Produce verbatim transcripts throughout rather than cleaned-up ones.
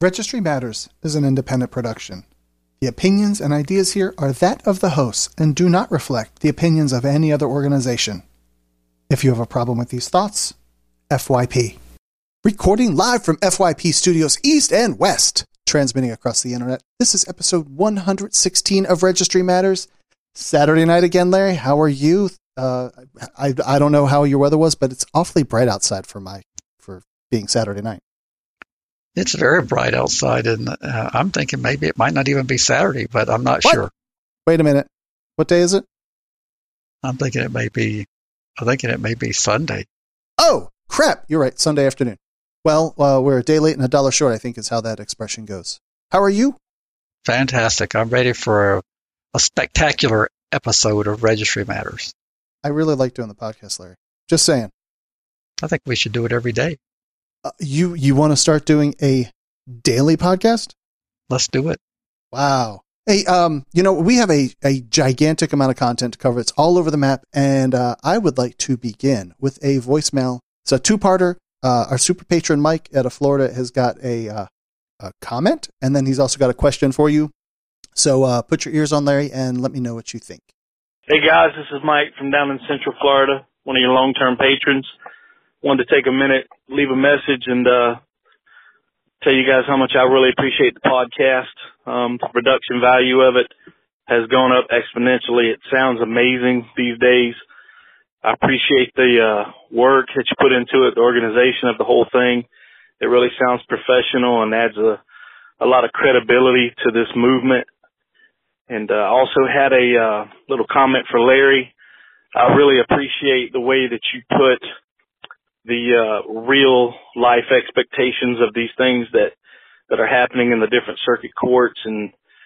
Registry Matters is an independent production. The opinions and ideas here are that of the hosts and do not reflect the opinions of any other organization. If you have a problem with these thoughts, F Y P. Recording live from F Y P Studios East and West, transmitting across the internet. This is episode one hundred sixteen of Registry Matters. Saturday night again, Larry. How are you? Uh, I I don't know how your weather was, but it's awfully bright outside for my for being Saturday night. It's very bright outside, and uh, I'm thinking maybe it might not even be Saturday, but I'm not What? sure. Wait a minute. What day is it? I'm thinking it may be. I'm thinking it may be Sunday. Oh, crap. You're right. Sunday afternoon. Well, uh, we're a day late and a dollar short, I think is how that expression goes. How are you? Fantastic. I'm ready for a, a spectacular episode of Registry Matters. I really like doing the podcast, Larry. Just saying. I think we should do it every day. Uh, you you want to start doing a daily podcast? Let's do it. Wow. Hey, um, you know, we have a, a gigantic amount of content to cover. It's all over the map, and uh, I would like to begin with a voicemail. It's a two-parter. Uh, our super patron, Mike, out of Florida, has got a, uh, a comment, and then he's also got a question for you. So uh, put your ears on, Larry, and let me know what you think. Hey, guys, this is Mike from down in Central Florida, one of your long-term patrons. Wanted to take a minute, leave a message, and uh, tell you guys how much I really appreciate the podcast. Um, the production value of it has gone up exponentially. It sounds amazing these days. I appreciate the uh, work that you put into it, the organization of the whole thing. It really sounds professional and adds a, a lot of credibility to this movement. And I uh, also had a uh, little comment for Larry. I really appreciate the way that you put the uh, real life expectations of these things that, that are happening in the different circuit courts, and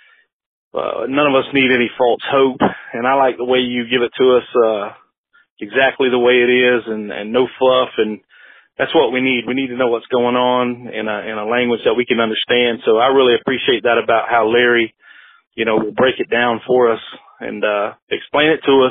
uh, none of us need any false hope. And I like the way you give it to us uh, exactly the way it is, and, and no fluff. And that's what we need. We need to know what's going on in a, in a language that we can understand. So I really appreciate that about how Larry, you know, will break it down for us and uh, explain it to us.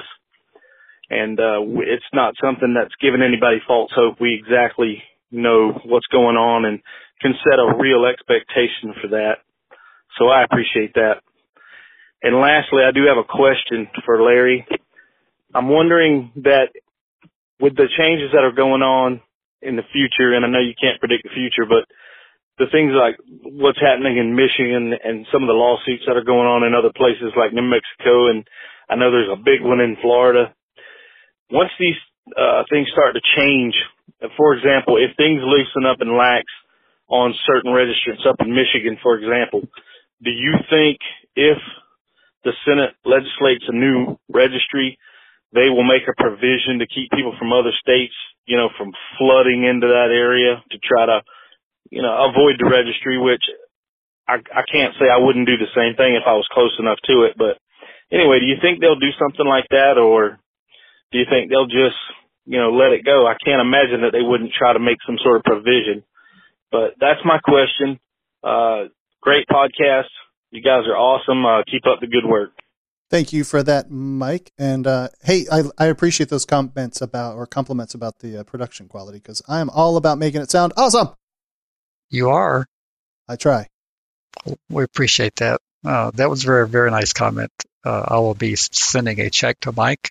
And uh, it's not something that's giving anybody false hope. We exactly know what's going on and can set a real expectation for that. So I appreciate that. And lastly, I do have a question for Larry. I'm wondering that with the changes that are going on in the future, and I know you can't predict the future, but the things like what's happening in Michigan and some of the lawsuits that are going on in other places like New Mexico, and I know there's a big one in Florida. Once these uh, things start to change, for example, if things loosen up and lax on certain registrants up in Michigan, for example, do you think if the Senate legislates a new registry, they will make a provision to keep people from other states, you know, from flooding into that area to try to, you know, avoid the registry, which I, I can't say I wouldn't do the same thing if I was close enough to it. But anyway, do you think they'll do something like that, or do you think they'll just, you know, let it go? I can't imagine that they wouldn't try to make some sort of provision. But that's my question. Uh, great podcast. You guys are awesome. Uh, keep up the good work. Thank you for that, Mike. And uh, hey, I, I appreciate those comments about or compliments about the uh, production quality, because I am all about making it sound awesome. You are. I try. We appreciate that. Uh, that was a very, very nice comment. Uh, I will be sending a check to Mike.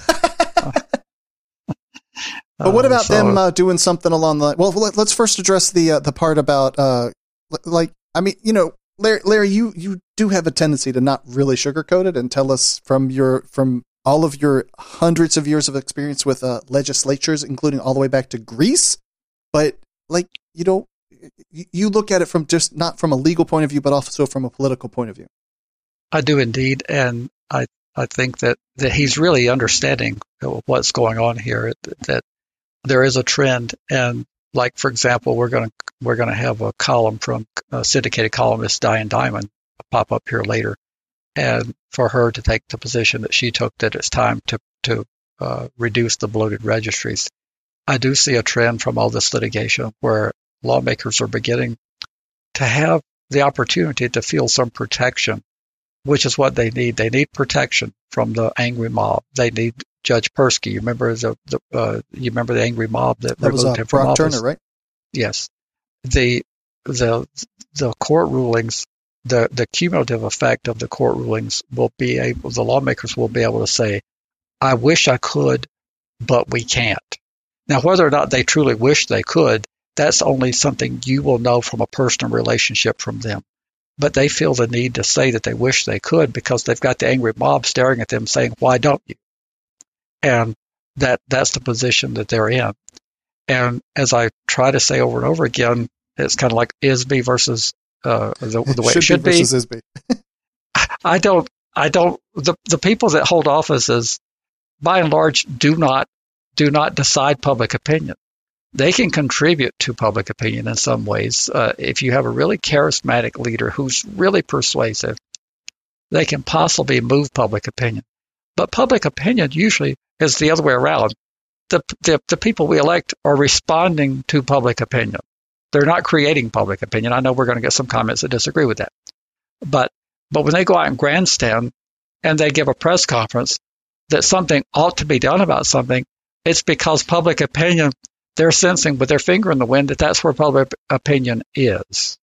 But what about uh, so, them uh, doing something along the, well, let, let's first address the uh, the part about, uh, like, I mean, you know, Larry, Larry, you, you do have a tendency to not really sugarcoat it and tell us from your, from all of your hundreds of years of experience with uh, legislatures, including all the way back to Greece. But, like, you know, you look at it from just not from a legal point of view, but also from a political point of view. I do indeed. And I, I think that, that he's really understanding what's going on here, that there is a trend. And like, for example, we're going to, we're going to have a column from a syndicated columnist, Diane Diamond, pop up here later. And for her to take the position that she took, that it's time to, to uh, reduce the bloated registries. I do see a trend from all this litigation where lawmakers are beginning to have the opportunity to feel some protection, which is what they need. They need protection from the angry mob. They need Judge Persky. You remember the, the uh, you remember the angry mob that, that was removed uh, him from Brock office? Turner, right? Yes. The the the court rulings, the the cumulative effect of the court rulings will be able, the lawmakers will be able to say, I wish I could, but we can't. Now, whether or not they truly wish they could, that's only something you will know from a personal relationship from them. But they feel the need to say that they wish they could because they've got the angry mob staring at them saying, why don't you? And that that's the position that they're in. And as I try to say over and over again, it's kind of like I S B versus uh, the, the way should it should be. be. Versus I S B. I don't, I don't, the, the people that hold offices, by and large, do not, do not decide public opinion. They can contribute to public opinion in some ways. Uh, if you have a really charismatic leader who's really persuasive, they can possibly move public opinion. But public opinion usually is the other way around. The, the, the people we elect are responding to public opinion. They're not creating public opinion. I know we're going to get some comments that disagree with that. But, but when they go out and grandstand and they give a press conference that something ought to be done about something, it's because public opinion, they're sensing with their finger in the wind that that's where public opinion is.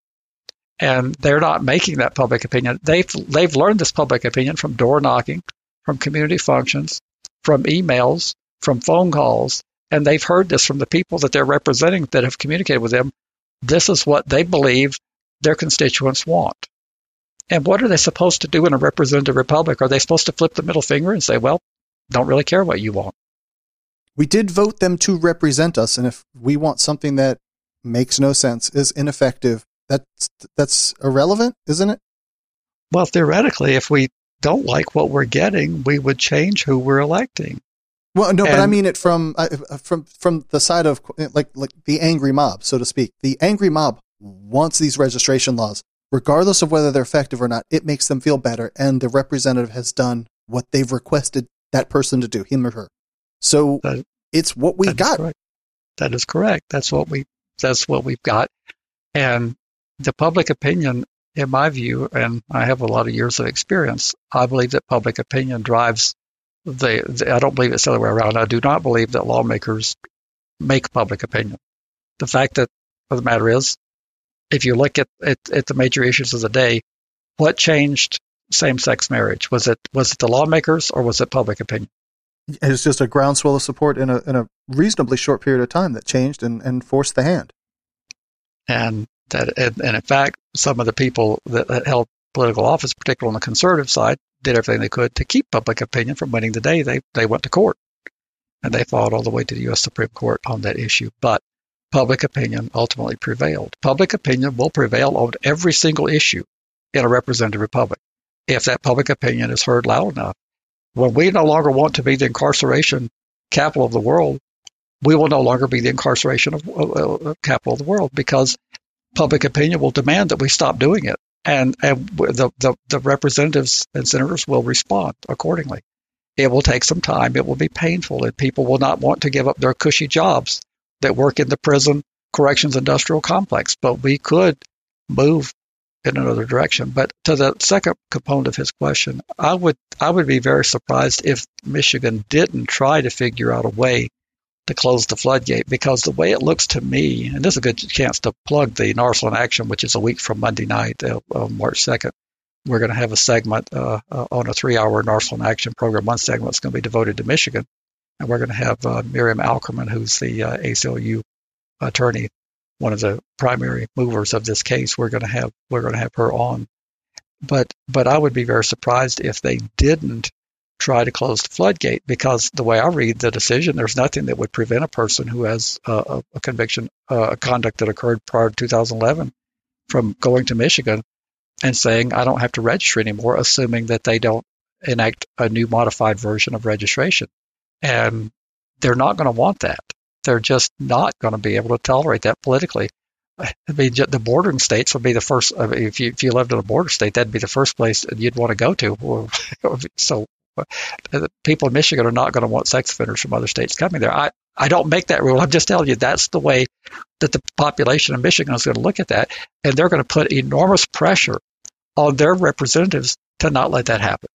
And they're not making that public opinion. They've, they've learned this public opinion from door knocking, from community functions, from emails, from phone calls, and they've heard this from the people that they're representing that have communicated with them. This is what they believe their constituents want. And what are they supposed to do in a representative republic? Are they supposed to flip the middle finger and say, well, don't really care what you want? We did vote them to represent us, and if we want something that makes no sense, is ineffective, that's, that's irrelevant, isn't it? Well, theoretically, if we don't like what we're getting, we would change who we're electing. Well, no, and, but I mean it from uh, from from the side of like like the angry mob, so to speak. The angry mob wants these registration laws, regardless of whether they're effective or not. It makes them feel better, and the representative has done what they've requested that person to do, him or her. So that, it's what we got. That is correct. That's what we. That's what we've got, and the public opinion, in my view, and I have a lot of years of experience, I believe that public opinion drives. The, the, I don't believe it's the other way around. I do not believe that lawmakers make public opinion. The fact that of the matter is, if you look at, at, at the major issues of the day, what changed same-sex marriage? Was it was it the lawmakers or was it public opinion? It's just a groundswell of support in a in a reasonably short period of time that changed and, and forced the hand. And that and, and in fact, some of the people that held political office, particularly on the conservative side, did everything they could to keep public opinion from winning the day. They they went to court, and they fought all the way to the U S Supreme Court on that issue. But public opinion ultimately prevailed. Public opinion will prevail on every single issue in a representative republic if that public opinion is heard loud enough. When we no longer want to be the incarceration capital of the world, we will no longer be the incarceration of uh, capital of the world because public opinion will demand that we stop doing it. And, and the, the, the representatives and senators will respond accordingly. It will take some time. It will be painful, and people will not want to give up their cushy jobs that work in the prison corrections industrial complex. But we could move in another direction. But to the second component of his question, I would I would be very surprised if Michigan didn't try to figure out a way to close the floodgate, because the way it looks to me, and this is a good chance to plug the NARSL in Action, which is a week from Monday night, uh, uh, March second. We're going to have a segment uh, uh, on a three-hour NARSL in Action program. One segment is going to be devoted to Michigan, and we're going to have uh, Miriam Alkerman, who's the uh, A C L U attorney, one of the primary movers of this case. We're going to have we're going to have her on. But but I would be very surprised if they didn't try to close the floodgate, because the way I read the decision, there's nothing that would prevent a person who has a, a conviction, uh, a conduct that occurred prior to two thousand eleven, from going to Michigan and saying, I don't have to register anymore, assuming that they don't enact a new modified version of registration. And they're not going to want that. They're just not going to be able to tolerate that politically. I mean, the bordering states would be the first. If you if you lived in a border state, that'd be the first place you'd want to go to. So people in Michigan are not going to want sex offenders from other states coming there. I, I don't make that rule. I'm just telling you that's the way that the population of Michigan is going to look at that, and they're going to put enormous pressure on their representatives to not let that happen.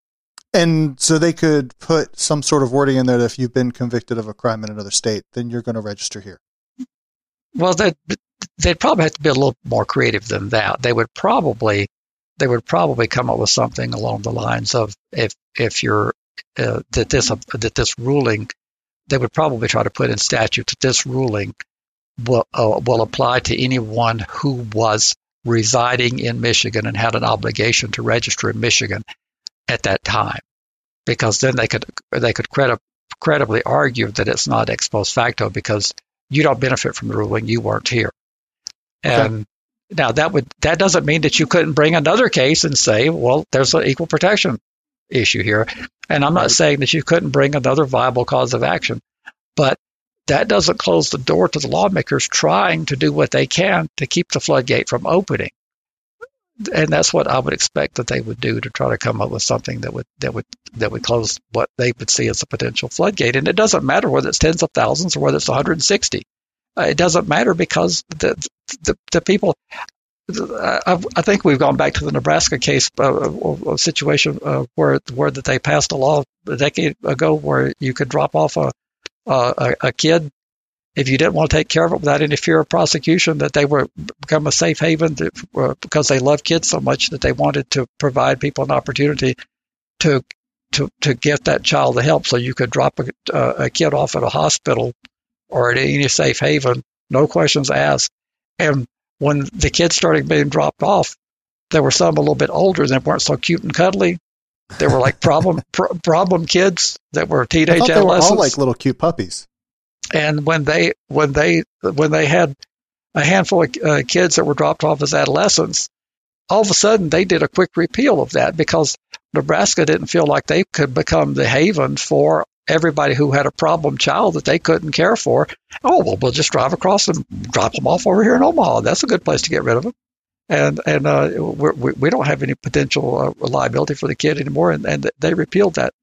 And so they could put some sort of wording in there that if you've been convicted of a crime in another state, then you're going to register here. Well, that they'd probably have to be a little more creative than that. They would probably they would probably come up with something along the lines of if if you're uh, that this uh, that this ruling, they would probably try to put in statute that this ruling will uh, will apply to anyone who was residing in Michigan and had an obligation to register in Michigan at that time, because then they could they could credi- credibly argue that it's not ex post facto because you don't benefit from the ruling, you weren't here. Okay. And now that would that doesn't mean that you couldn't bring another case and say, well, there's an equal protection issue here. And I'm not right. saying that you couldn't bring another viable cause of action, but that doesn't close the door to the lawmakers trying to do what they can to keep the floodgate from opening. And that's what I would expect that they would do, to try to come up with something that would that would that would close what they would see as a potential floodgate. And it doesn't matter whether it's tens of thousands or whether it's one hundred sixty. Uh, it doesn't matter because the the, the people. I, I think we've gone back to the Nebraska case, uh, a situation uh, where where that they passed a law a decade ago where you could drop off a a, a kid if you didn't want to take care of it without any fear of prosecution, that they were become a safe haven to, uh, because they love kids so much that they wanted to provide people an opportunity to to to get that child the help. So you could drop a, uh, a kid off at a hospital or at any safe haven, no questions asked. And when the kids started being dropped off, there were some a little bit older and they weren't so cute and cuddly. They were like problem pr- problem kids that were teenage I thought they adolescents. were all like little cute puppies. And when they when they when they had a handful of uh, kids that were dropped off as adolescents, all of a sudden they did a quick repeal of that because Nebraska didn't feel like they could become the haven for everybody who had a problem child that they couldn't care for. Oh, well, we'll just drive across and drop them off over here in Omaha. That's a good place to get rid of them. And and uh, we're, we we don't have any potential uh, liability for the kid anymore. And, and they repealed that.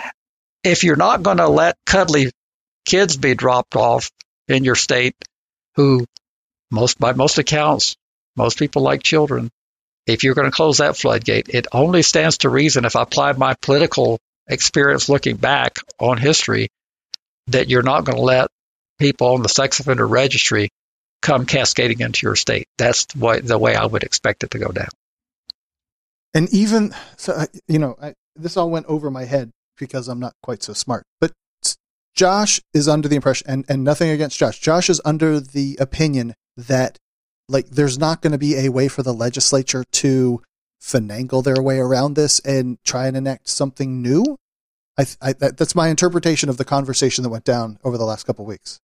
If you're not going to let cuddly kids be dropped off in your state, who most by most accounts, most people like children, if you're going to close that floodgate, it only stands to reason, if I apply my political experience looking back on history, that you're not going to let people on the sex offender registry come cascading into your state. That's the way, the way I would expect it to go down. And even, so, you know, I, this all went over my head because I'm not quite so smart, but Josh is under the impression, and, and nothing against Josh, Josh is under the opinion that, like, there's not going to be a way for the legislature to finagle their way around this and try and enact something new. I, I that, that's my interpretation of the conversation that went down over the last couple of weeks.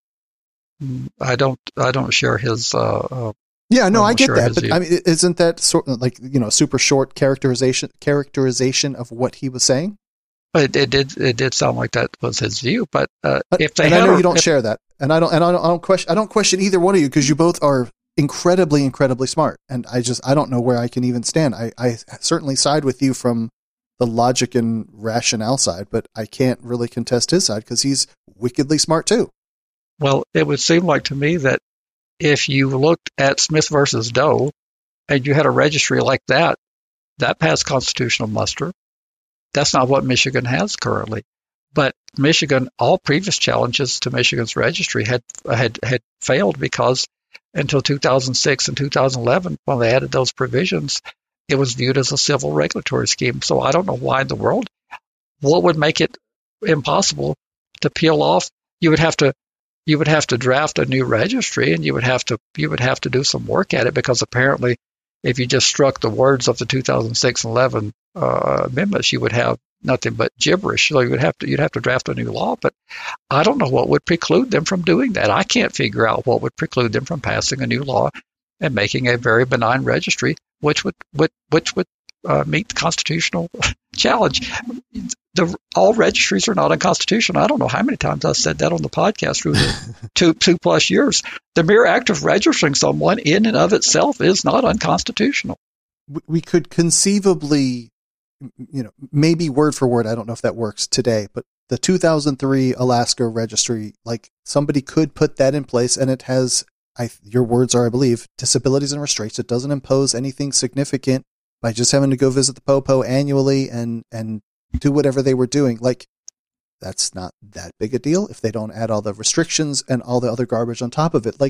I don't, I don't share his. Uh, uh, yeah, no, I get share that, but view. I mean, isn't that sort of like, you know, super short characterization characterization of what he was saying? It, it did, it did sound like that was his view, but uh, but, if they, and had I know a, you don't if, share that, and I don't, and I don't, I don't question, I don't question either one of you because you both are incredibly, incredibly smart, and I just, I don't know where I can even stand. I, I certainly side with you from the logic and rationale side, but I can't really contest his side because he's wickedly smart too. Well, it would seem like to me that if you looked at Smith versus Doe and you had a registry like that, that passed constitutional muster. That's not what Michigan has currently. But Michigan, all previous challenges to Michigan's registry had had had failed because until two thousand six and two thousand eleven, when they added those provisions, it was viewed as a civil regulatory scheme. So I don't know why in the world, what would make it impossible to peel off? You would have to you would have to draft a new registry, and you would have to you would have to do some work at it, because apparently if you just struck the words of the two thousand six and eleven uh, amendments, you would have nothing but gibberish. So you would have to you'd have to draft a new law. But I don't know what would preclude them from doing that. I can't figure out what would preclude them from passing a new law and making a very benign registry, which would, would which would uh, meet the constitutional challenge. The, all registries are not unconstitutional. I don't know how many times I've said that on the podcast through the two two plus years. The mere act of registering someone in and of itself is not unconstitutional. We could conceivably, you know, maybe word for word, I don't know if that works today, but the two thousand three Alaska registry, like somebody could put that in place, and it has, I, your words are, I believe, disabilities and restraints. It doesn't impose anything significant by just having to go visit the Popo annually and, and do whatever they were doing. Like, that's not that big a deal if they don't add all the restrictions and all the other garbage on top of it. Like,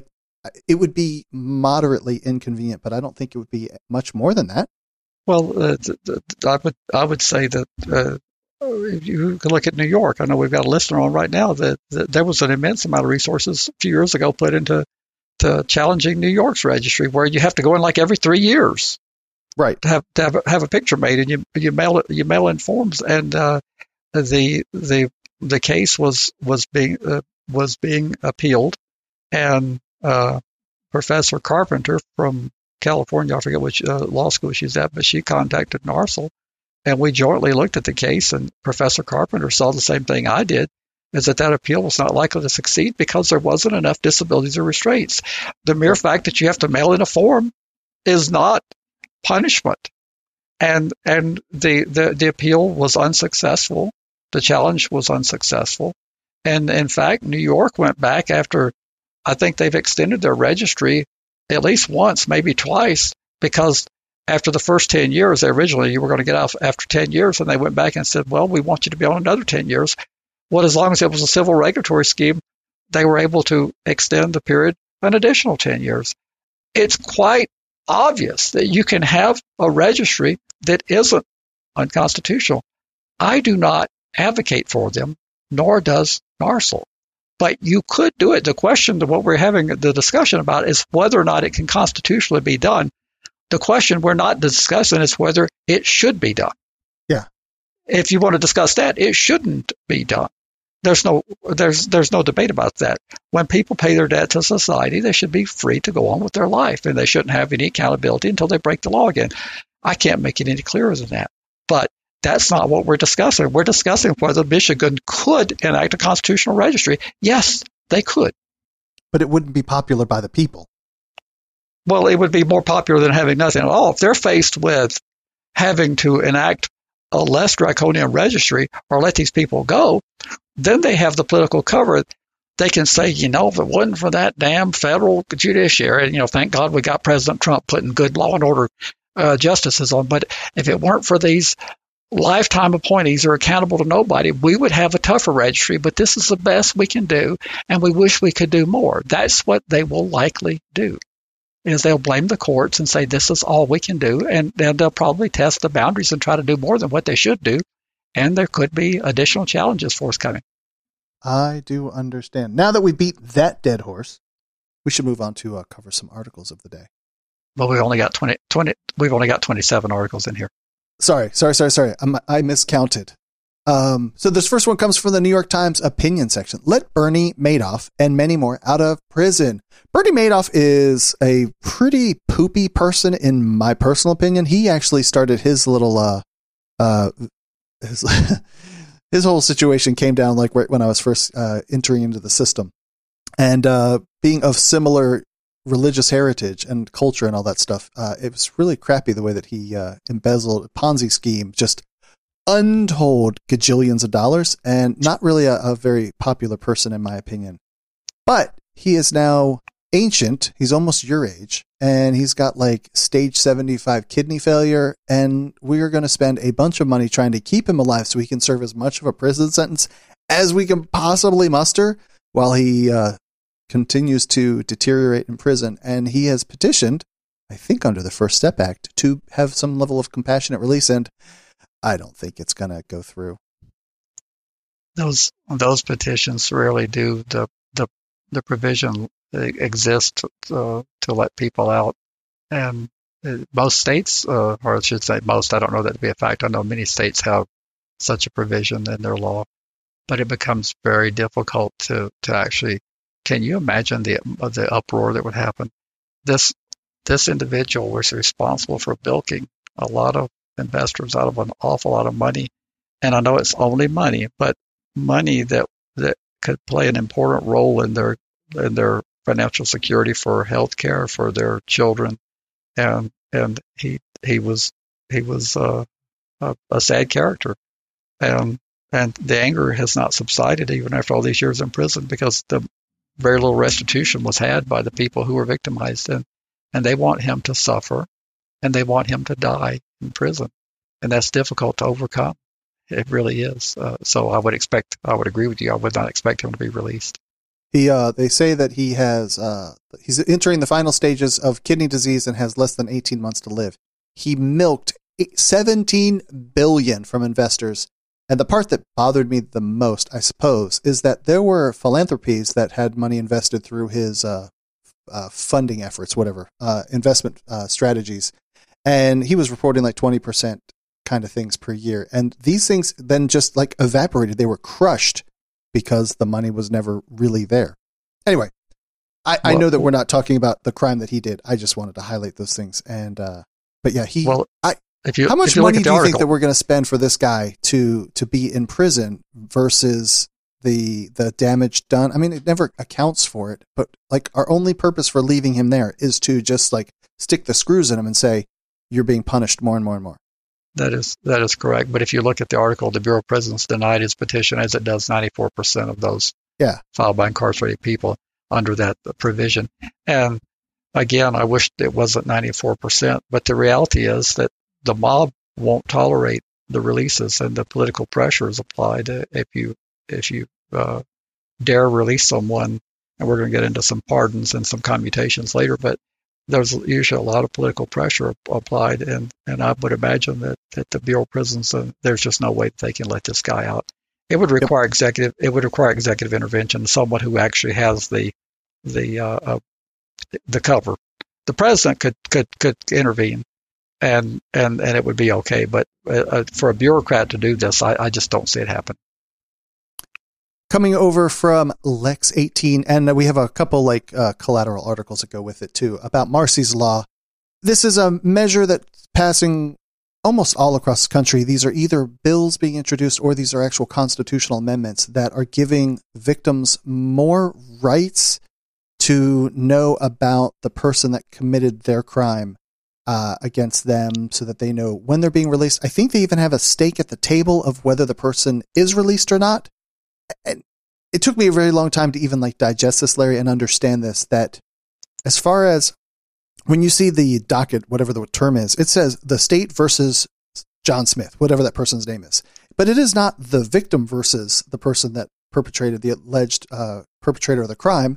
It would be moderately inconvenient, but I don't think it would be much more than that. Well, uh, th- th- I would I would say that uh, if you could look at New York. I know we've got a listener on right now that, that there was an immense amount of resources a few years ago put into to challenging New York's registry, where you have to go in like every three years, right? To have to have a, have a picture made, and you you mail it you mail in forms, and uh, the the the case was was being uh, was being appealed, and uh, Professor Carpenter from California, I forget which uh, law school she's at, but she contacted NARSL, and we jointly looked at the case, and Professor Carpenter saw the same thing I did, is that that appeal was not likely to succeed because there wasn't enough disabilities or restraints. The mere fact that you have to mail in a form is not punishment. And and the, the, the appeal was unsuccessful. The challenge was unsuccessful. And in fact, New York went back after, I think they've extended their registry at least once, maybe twice, because after the first ten years, originally you were going to get out after ten years, and they went back and said, well, we want you to be on another ten years. Well, as long as it was a civil regulatory scheme, they were able to extend the period an additional ten years. It's quite obvious that you can have a registry that isn't unconstitutional. I do not advocate for them, nor does NARSL. But you could do it. The question to what we're having the discussion about is whether or not it can constitutionally be done. The question we're not discussing is whether it should be done. Yeah. If you want to discuss that, it shouldn't be done. There's no there's there's no debate about that. When people pay their debt to society, they should be free to go on with their life, and they shouldn't have any accountability until they break the law again. I can't make it any clearer than that. But that's not what we're discussing. We're discussing whether Michigan could enact a constitutional registry. Yes, they could. But it wouldn't be popular by the people. Well, it would be more popular than having nothing at all. If they're faced with having to enact a less draconian registry or let these people go, then they have the political cover. They can say, you know, if it wasn't for that damn federal judiciary, and, you know, thank God we got President Trump putting good law and order uh, justices on. But if it weren't for these lifetime appointees who are accountable to nobody, we would have a tougher registry. But this is the best we can do, and we wish we could do more. That's what they will likely do, is they'll blame the courts and say this is all we can do, and then they'll probably test the boundaries and try to do more than what they should do, and there could be additional challenges forthcoming. I do understand. Now that we beat that dead horse, we should move on to uh, cover some articles of the day. Well, we've only got twenty, twenty. We've only got twenty-seven articles in here. Sorry, sorry, sorry, sorry. I'm, I miscounted. Um, so this first one comes from the New York Times opinion section. Let Bernie Madoff and many more out of prison. Bernie Madoff is a pretty poopy person, in my personal opinion. He actually started his little, uh, uh, his, his whole situation came down like right when I was first uh, entering into the system, and uh, being of similar religious heritage and culture and all that stuff. Uh, it was really crappy the way that he uh, embezzled a Ponzi scheme, just untold gajillions of dollars, and not really a, a very popular person in my opinion. But he is now ancient. He's almost your age, and he's got like stage seventy-five kidney failure, and we are going to spend a bunch of money trying to keep him alive so he can serve as much of a prison sentence as we can possibly muster while he uh, continues to deteriorate in prison. And he has petitioned, I think under the First Step Act, to have some level of compassionate release, and I don't think it's going to go through. Those those petitions rarely do. The the the provision exists uh, to let people out, and most states, uh, or I should say most, I don't know that to be a fact. I know many states have such a provision in their law, but it becomes very difficult to to actually. Can you imagine the the uproar that would happen? This this individual was responsible for bilking a lot of investors out of an awful lot of money, and I know it's only money, but money that that could play an important role in their in their financial security for health care for their children, and and he he was he was uh, a, a sad character, and and the anger has not subsided even after all these years in prison, because the very little restitution was had by the people who were victimized, and and they want him to suffer, and they want him to die in prison, and that's difficult to overcome. It really is. Uh, so I would expect, I would agree with you. I would not expect him to be released. He, uh, they say that he has, uh, he's entering the final stages of kidney disease and has less than eighteen months to live. He milked seventeen billion dollars from investors. And the part that bothered me the most, I suppose, is that there were philanthropies that had money invested through his uh, uh, funding efforts, whatever, uh, investment uh, strategies. And he was reporting like twenty percent kind of things per year. And these things then just like evaporated. They were crushed because the money was never really there. Anyway, I, well, I know that we're not talking about the crime that he did. I just wanted to highlight those things. And, uh, but yeah, he, well, I, if you, how much if you money do you article, think that we're going to spend for this guy to, to be in prison versus the, the damage done? I mean, it never accounts for it, but like our only purpose for leaving him there is to just like stick the screws in him and say, you're being punished more and more and more. That is that is correct. But if you look at the article, the Bureau of Prisons denied his petition, as it does ninety-four percent of those yeah. filed by incarcerated people under that provision. And again, I wish it wasn't ninety-four percent, but the reality is that the mob won't tolerate the releases, and the political pressure is applied if you if you uh, dare release someone. And we're going to get into some pardons and some commutations later, but there's usually a lot of political pressure applied, and, and I would imagine that, that the Bureau of Prisons, uh, there's just no way that they can let this guy out. It would require yep. executive. It would require executive intervention. Someone who actually has the the uh, uh, the cover. The president could could could intervene, and and and it would be okay. But uh, for a bureaucrat to do this, I, I just don't see it happen. Coming over from Lex eighteen, and we have a couple like uh, collateral articles that go with it too, about Marsy's Law. This is a measure that's passing almost all across the country. These are either bills being introduced or these are actual constitutional amendments that are giving victims more rights to know about the person that committed their crime uh, against them, so that they know when they're being released. I think they even have a stake at the table of whether the person is released or not. And it took me a very long time to even like digest this, Larry, and understand this, that as far as when you see the docket, whatever the term is, it says the state versus John Smith, whatever that person's name is. But it is not the victim versus the person that perpetrated the alleged uh, perpetrator of the crime.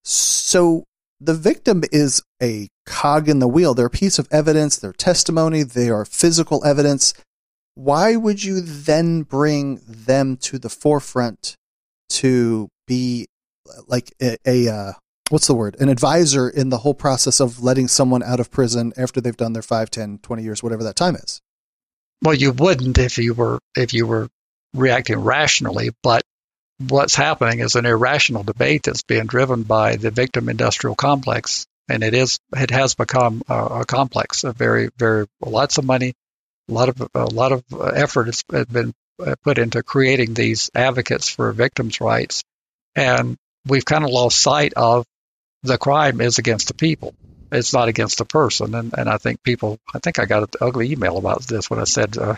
So the victim is a cog in the wheel. They're a piece of evidence, their testimony, they are physical evidence. Why would you then bring them to the forefront to be like a, a uh, what's the word? An advisor in the whole process of letting someone out of prison after they've done their five, ten, twenty years, whatever that time is? Well, you wouldn't if you were if you were reacting rationally, but what's happening is an irrational debate that's being driven by the victim industrial complex, and it is it has become a, a complex, a very very lots of money. A lot of a lot of effort has been put into creating these advocates for victims' rights, and we've kind of lost sight of the crime is against the people. It's not against the person, and, and I think people. I think I got an ugly email about this when I said uh,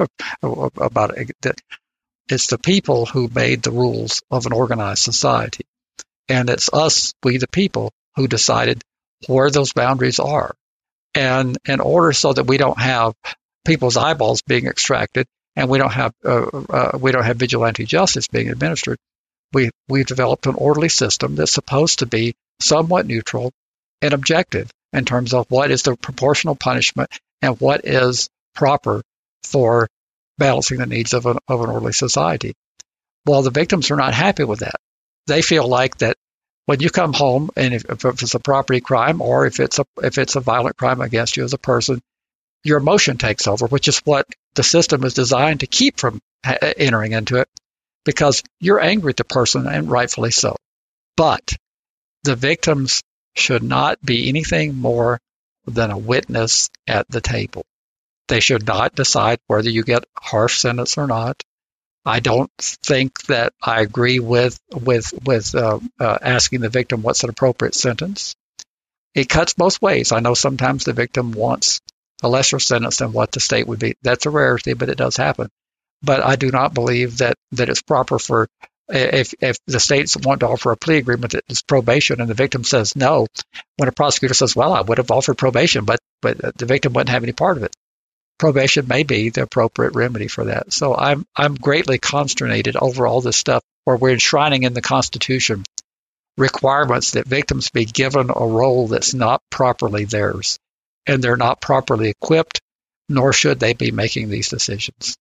about it. That it's the people who made the rules of an organized society, and it's us, we the people, who decided where those boundaries are, and in order so that we don't have people's eyeballs being extracted, and we don't have uh, uh, we don't have vigilante justice being administered. We we've developed an orderly system that's supposed to be somewhat neutral and objective in terms of what is the proportional punishment and what is proper for balancing the needs of an of an orderly society. Well, the victims are not happy with that. They feel like that when you come home, and if, if it's a property crime or if it's a if it's a violent crime against you as a person, your emotion takes over, which is what the system is designed to keep from ha- entering into it, because you're angry at the person, and rightfully so. But the victims should not be anything more than a witness at the table. They should not decide whether you get a harsh sentence or not. I don't think that I agree with with with uh, uh, asking the victim what's an appropriate sentence. It cuts both ways. I know sometimes the victim wants a lesser sentence than what the state would be. That's a rarity, but it does happen. But I do not believe that, that it's proper for, if if the states want to offer a plea agreement that is probation and the victim says no, when a prosecutor says, well, I would have offered probation, but, but the victim wouldn't have any part of it. Probation may be the appropriate remedy for that. So I'm I'm greatly consternated over all this stuff where we're enshrining in the Constitution requirements that victims be given a role that's not properly theirs, and they're not properly equipped, nor should they be making these decisions.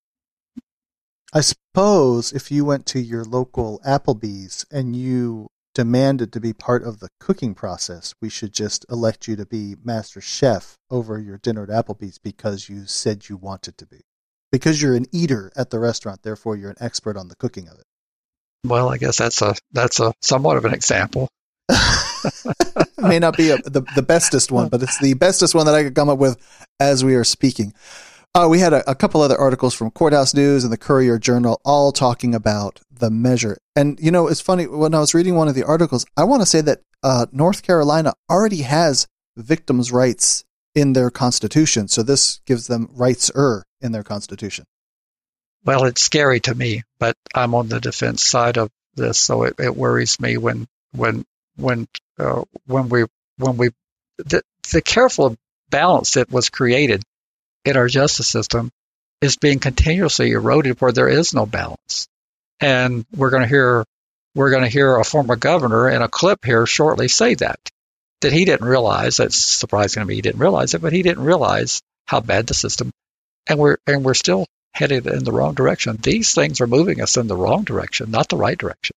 I suppose if you went to your local Applebee's and you demanded to be part of the cooking process, we should just elect you to be master chef over your dinner at Applebee's because you said you wanted to be. Because you're an eater at the restaurant, therefore you're an expert on the cooking of it. Well, I guess that's a that's a somewhat of an example. It may not be a, the the bestest one, but it's the bestest one that I could come up with as we are speaking. Uh, we had a, a couple other articles from Courthouse News and the Courier Journal all talking about the measure. And, you know, it's funny, when I was reading one of the articles, I want to say that uh, North Carolina already has victims' rights in their constitution. So this gives them rights-er in their constitution. Well, it's scary to me, but I'm on the defense side of this, so it, it worries me when when when uh, when we when we the, the careful balance that was created in our justice system is being continuously eroded where there is no balance. And we're going to hear we're going to hear a former governor in a clip here shortly say that that he didn't realize. That's surprising to me. He didn't realize it, but he didn't realize how bad the system. And we're and we're still headed in the wrong direction. These things are moving us in the wrong direction, not the right direction.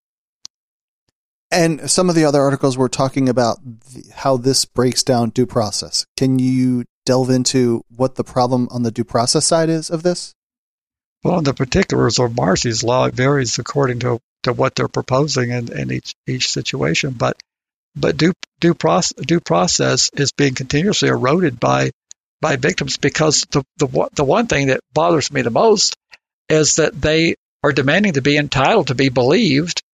And some of the other articles were talking about the, how this breaks down due process. Can you delve into what the problem on the due process side is of this? Well, the particulars of Marsy's law varies according to, to what they're proposing in, in each each situation. But but due due process due process is being continuously eroded by by victims because the the the one thing that bothers me the most is that they are demanding to be entitled to be believed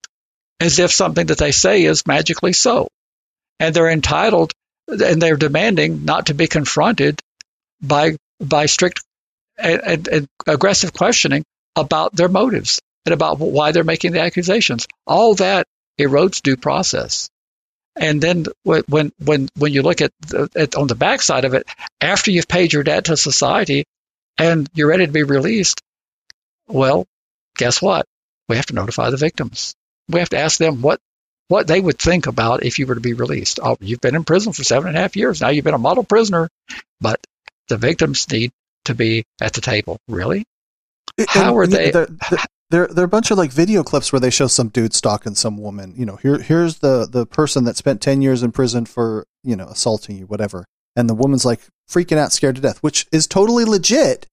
as if something that they say is magically so. And they're entitled and they're demanding not to be confronted by by strict and, and, and aggressive questioning about their motives and about why they're making the accusations. All that erodes due process. And then when when when you look at, the, at on the backside of it, after you've paid your debt to society and you're ready to be released, well, guess what? We have to notify the victims. We have to ask them what, what they would think about if you were to be released. Oh, you've been in prison for seven and a half years. Now you've been a model prisoner, but the victims need to be at the table. Really? How are they? There, there, there are a bunch of like video clips where they show some dude stalking some woman. You know, here, here's the, the person that spent ten years in prison for, you know, assaulting you, whatever. And the woman's like freaking out, scared to death, which is totally legit.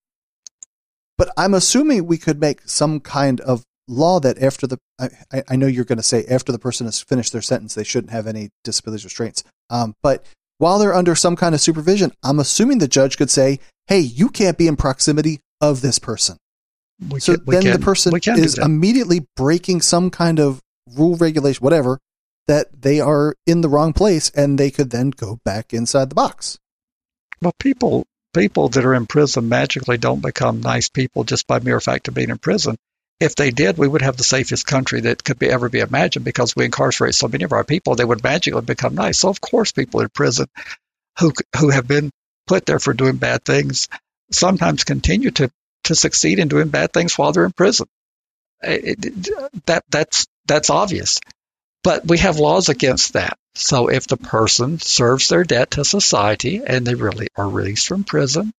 But I'm assuming we could make some kind of law that after the, I, I know you're going to say after the person has finished their sentence, they shouldn't have any disabilities restraints. Um, but while they're under some kind of supervision, I'm assuming the judge could say, hey, you can't be in proximity of this person. We so can, then can, the person is immediately breaking some kind of rule, regulation, whatever, that they are in the wrong place and they could then go back inside the box. Well, people, people that are in prison magically don't become nice people just by mere fact of being in prison. If they did, we would have the safest country that could be, ever be imagined because we incarcerate so many of our people, they would magically become nice. So, of course, people in prison who who have been put there for doing bad things sometimes continue to, to succeed in doing bad things while they're in prison. It, it, that that's that's obvious. But we have laws against that. So if the person serves their debt to society and they really are released from prison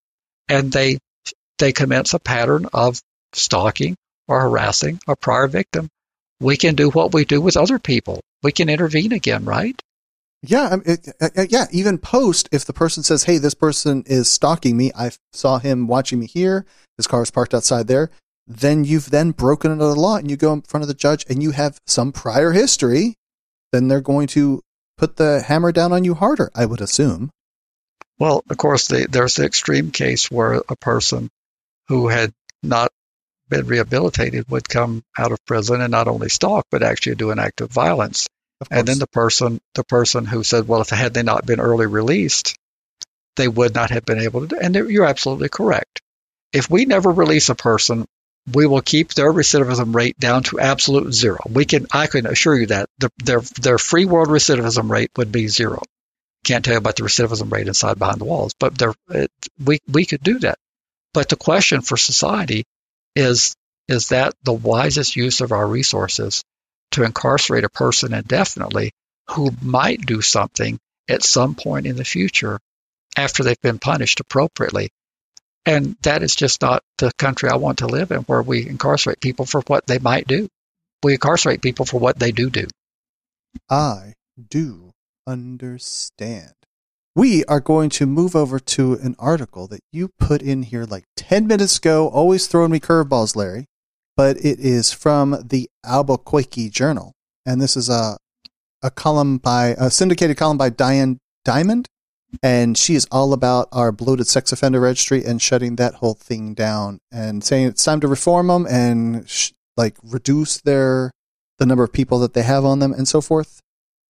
and they they commence a pattern of stalking or harassing a prior victim, we can do what we do with other people. We can intervene again, right? Yeah, it, uh, yeah. Even post, if the person says, hey, this person is stalking me, I saw him watching me here, his car is parked outside there, then you've then broken another law and you go in front of the judge and you have some prior history, then they're going to put the hammer down on you harder, I would assume. Well, of course, the, there's the extreme case where a person who had not been rehabilitated would come out of prison and not only stalk, but actually do an act of violence. And then the person, the person who said, well, if had they not been early released, they would not have been able to do. And you're absolutely correct. If we never release a person, we will keep their recidivism rate down to absolute zero. We can, I can assure you that the, their their free world recidivism rate would be zero. Can't tell you about the recidivism rate inside behind the walls, but there, it, we we could do that. But the question for society is, is that the wisest use of our resources to incarcerate a person indefinitely who might do something at some point in the future after they've been punished appropriately. And that is just not the country I want to live in, where we incarcerate people for what they might do. We incarcerate people for what they do do. I do understand. We are going to move over to an article that you put in here like ten minutes ago, always throwing me curveballs, Larry. But it is from the Albuquerque Journal. And this is a a column by, a syndicated column by Diane Diamond. And she is all about our bloated sex offender registry and shutting that whole thing down and saying it's time to reform them and sh- like reduce their the number of people that they have on them and so forth.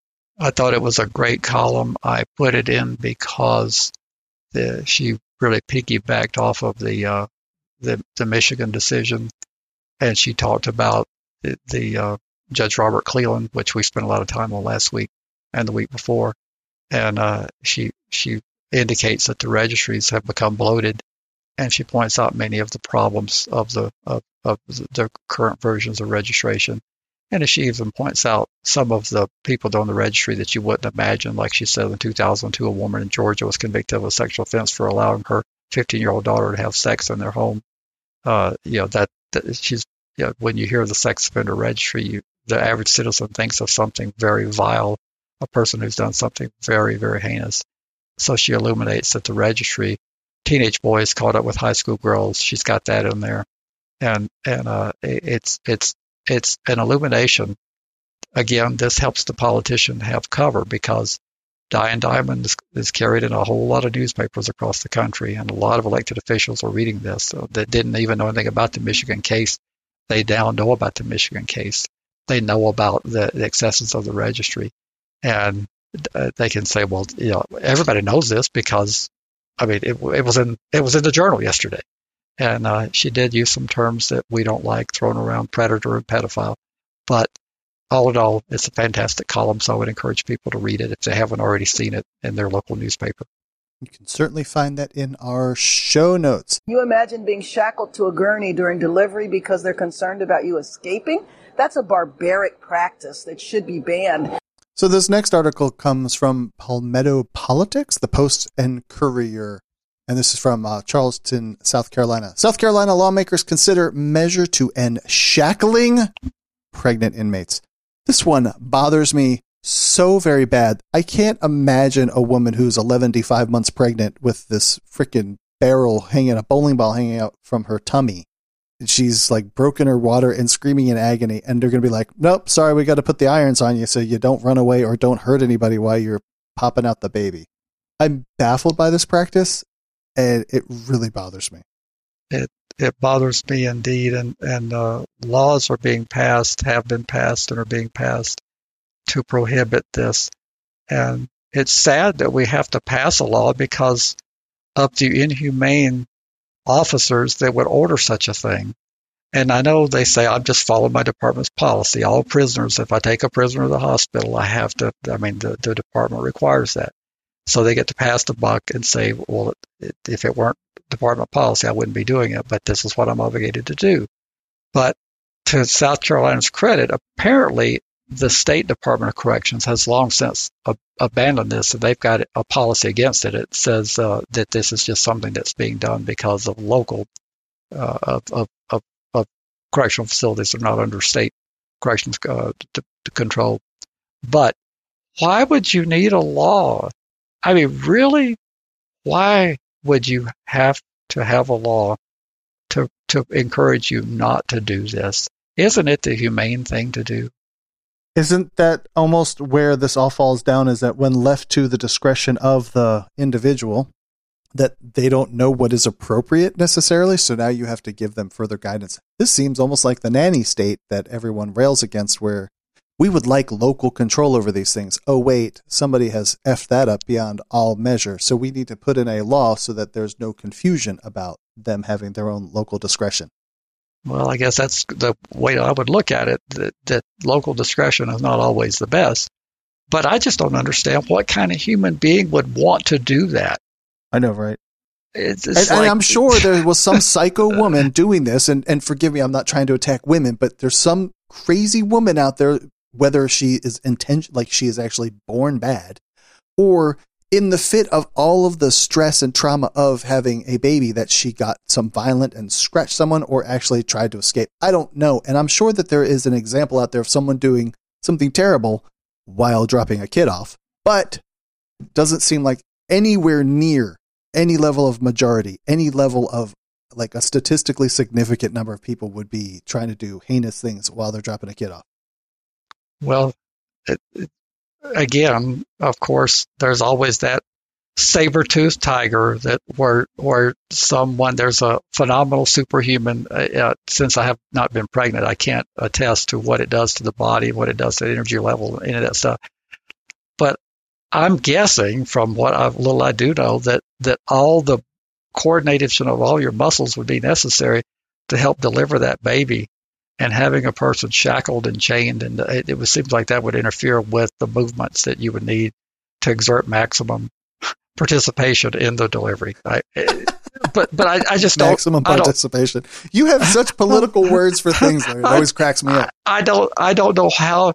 I thought it was a great column. I put it in because the, she really piggybacked off of the, uh, the the Michigan decision, and she talked about the, the uh, Judge Robert Cleland, which we spent a lot of time on last week and the week before. And uh, she she indicates that the registries have become bloated, and she points out many of the problems of the of, of the current versions of registration. And she even points out some of the people on the registry that you wouldn't imagine. Like she said, in two thousand two, a woman in Georgia was convicted of a sexual offense for allowing her fifteen-year-old daughter to have sex in their home. Uh, you know that, that she's you know, when you hear the sex offender registry, you, the average citizen thinks of something very vile, a person who's done something very, very heinous. So she illuminates that the registry, teenage boys caught up with high school girls, she's got that in there, and and uh, it's it's it's an illumination. Again, this helps the politician have cover because Diane Diamond is, is carried in a whole lot of newspapers across the country, and a lot of elected officials are reading this so that didn't even know anything about the Michigan case. They now know about the Michigan case. They know about the, the excesses of the registry. And uh, they can say, well, you know, everybody knows this because, I mean, it, it was in it was in the Journal yesterday, and uh, she did use some terms that we don't like, thrown around, predator and pedophile. But all in all, it's a fantastic column, so I would encourage people to read it if they haven't already seen it in their local newspaper. You can certainly find that in our show notes. You imagine being shackled to a gurney during delivery because they're concerned about you escaping? That's a barbaric practice that should be banned. So this next article comes from Palmetto Politics, the Post and Courier, and this is from uh, Charleston, South Carolina. South Carolina lawmakers consider measure to end shackling pregnant inmates. This one bothers me so very bad. I can't imagine a woman who's eleven to five months pregnant with this freaking barrel hanging, a bowling ball hanging out from her tummy. She's like broken her water and screaming in agony, and they're going to be like, nope, sorry, we got to put the irons on you so you don't run away or don't hurt anybody while you're popping out the baby. I'm baffled by this practice, and it really bothers me. It it bothers me indeed, and, and uh, laws are being passed, have been passed, and are being passed to prohibit this. And it's sad that we have to pass a law because of the inhumane officers that would order such a thing. And I know they say, I'm just following my department's policy. All prisoners, if I take a prisoner to the hospital, I have to, I mean, the, the department requires that. So they get to pass the buck and say, well, it, if it weren't department policy, I wouldn't be doing it, but this is what I'm obligated to do. But to South Carolina's credit, apparently the State Department of Corrections has long since ab- abandoned this, and they've got a policy against it. It says uh, that this is just something that's being done because of local uh, of, of, of, of correctional facilities that are not under state corrections uh, to, to control. But why would you need a law? I mean, really? Why would you have to have a law to to encourage you not to do this? Isn't it the humane thing to do? Isn't that almost where this all falls down, is that when left to the discretion of the individual, that they don't know what is appropriate necessarily, so now you have to give them further guidance. This seems almost like the nanny state that everyone rails against, where we would like local control over these things. Oh, wait, somebody has effed that up beyond all measure, so we need to put in a law so that there's no confusion about them having their own local discretion. Well, I guess that's the way I would look at it, that, that local discretion is not always the best. But I just don't understand what kind of human being would want to do that. I know, right? It's, and, it's like, and I'm sure there was some psycho woman doing this, and, and forgive me, I'm not trying to attack women, but there's some crazy woman out there, whether she is intention, like she is actually born bad, or in the fit of all of the stress and trauma of having a baby, that she got some violent and scratched someone or actually tried to escape. I don't know. And I'm sure that there is an example out there of someone doing something terrible while dropping a kid off, but it doesn't seem like anywhere near any level of majority, any level of like a statistically significant number of people would be trying to do heinous things while they're dropping a kid off. Well, it, it, again, of course, there's always that saber-toothed tiger that where where someone, there's a phenomenal superhuman. Uh, uh, since I have not been pregnant, I can't attest to what it does to the body, what it does to the energy level, and any of that stuff. But I'm guessing from what I, little I do know that that all the coordination of all your muscles would be necessary to help deliver that baby. And having a person shackled and chained, and it, it seems like that would interfere with the movements that you would need to exert maximum participation in the delivery. I, but but I, I just don't. Maximum participation. Don't, you have such political words for things, Larry. It always cracks me up. I, I don't. I don't know how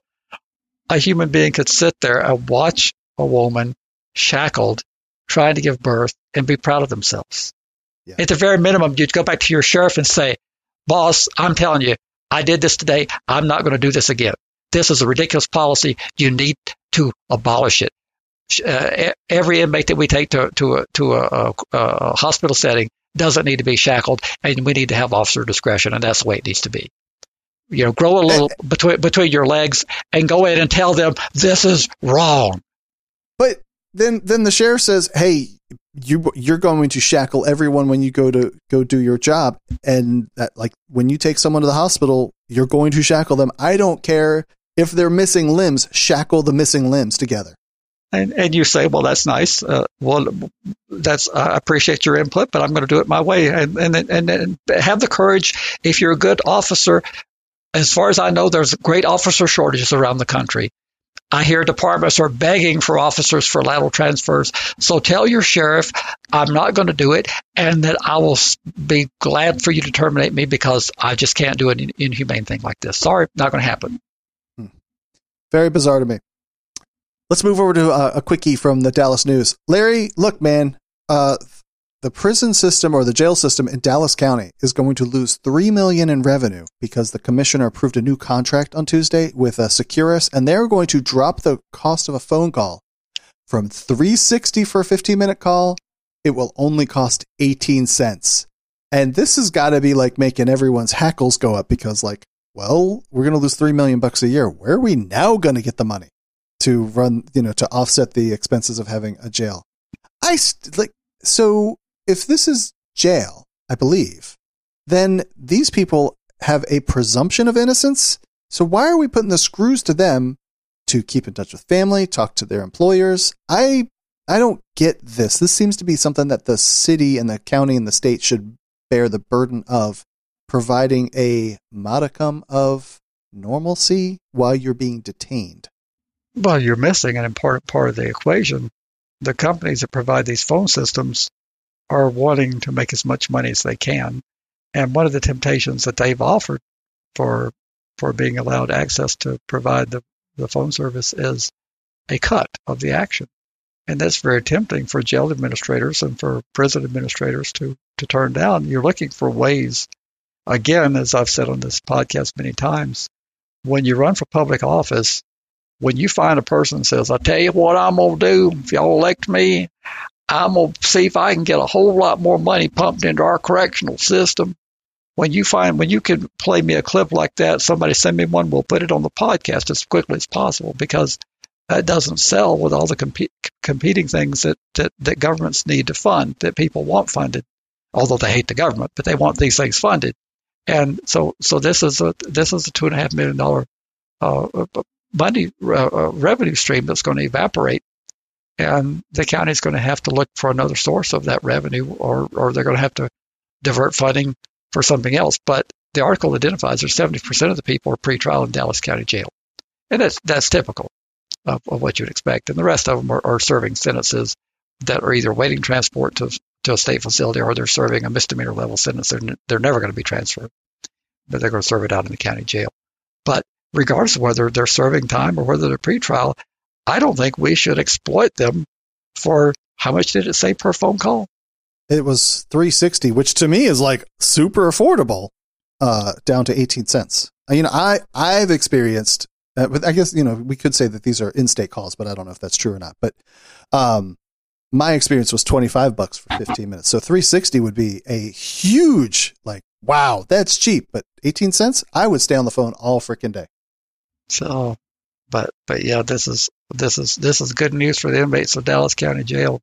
a human being could sit there and watch a woman shackled, trying to give birth, and be proud of themselves. Yeah. At the very minimum, you'd go back to your sheriff and say, "Boss, I'm telling you, I did this today. I'm not going to do this again. This is a ridiculous policy. You need to abolish it." Uh, every inmate that we take to to a, to a, a, a hospital setting doesn't need to be shackled, and we need to have officer discretion, and that's the way it needs to be. You know, grow a little between between your legs and go in and tell them this is wrong. But then then the sheriff says, "Hey, you you're going to shackle everyone when you go to go do your job, and that like when you take someone to the hospital, you're going to shackle them. I don't care if they're missing limbs, shackle the missing limbs together." And and you say, "Well, that's nice. Uh, well, that's I appreciate your input, but I'm going to do it my way." And and and, and have the courage. If you're a good officer, as far as I know, there's great officer shortages around the country. I hear departments are begging for officers for lateral transfers. So tell your sheriff, I'm not going to do it, and that I will be glad for you to terminate me because I just can't do an inhumane thing like this. Sorry, not going to happen. Hmm. Very bizarre to me. Let's move over to a, a quickie from the Dallas News. Larry, look, man, uh, the prison system or the jail system in Dallas County is going to lose three million dollars in revenue because the commissioner approved a new contract on Tuesday with uh, Securus, and they're going to drop the cost of a phone call from three dollars and sixty cents for a fifteen minute call. It will only cost eighteen cents. And this has got to be like making everyone's hackles go up because like, well, we're going to lose three million dollars bucks a year. Where are we now going to get the money to run, you know, to offset the expenses of having a jail? I st- like, so if this is jail, I believe, then these people have a presumption of innocence. So why are we putting the screws to them to keep in touch with family, talk to their employers? I I don't get this. This seems to be something that the city and the county and the state should bear the burden of providing a modicum of normalcy while you're being detained. Well, you're missing an important part of the equation. The companies that provide these phone systems are wanting to make as much money as they can. And one of the temptations that they've offered for for being allowed access to provide the, the phone service is a cut of the action. And that's very tempting for jail administrators and for prison administrators to, to turn down. You're looking for ways, again, as I've said on this podcast many times, when you run for public office, when you find a person that says, "I tell you what I'm going to do, if y'all elect me, I'm going to see if I can get a whole lot more money pumped into our correctional system." When you find, when you can play me a clip like that, somebody send me one, we'll put it on the podcast as quickly as possible because that doesn't sell with all the comp- competing things that, that, that governments need to fund, that people want funded, although they hate the government, but they want these things funded. And so, so this is a, this is a two and a half million dollar, uh, money, uh, revenue stream that's going to evaporate. And the county is going to have to look for another source of that revenue, or, or they're going to have to divert funding for something else. But the article identifies that seventy percent of the people are pretrial in Dallas County Jail. And that's, that's typical of, of what you'd expect. And the rest of them are, are serving sentences that are either waiting transport to, to a state facility, or they're serving a misdemeanor level sentence. They're, they're never going to be transferred, but they're going to serve it out in the county jail. But regardless of whether they're serving time or whether they're pretrial, I don't think we should exploit them for, how much did it say per phone call? It was three sixty, which to me is like super affordable, uh, down to eighteen cents. You know, I, I've experienced, uh, I guess, you know, we could say that these are in-state calls, but I don't know if that's true or not. But, um, my experience was twenty-five bucks for fifteen minutes. So three sixty would be a huge, like, wow, that's cheap. But eighteen cents, I would stay on the phone all freaking day. So, but, but yeah, this is, this is, this is good news for the inmates of Dallas County Jail.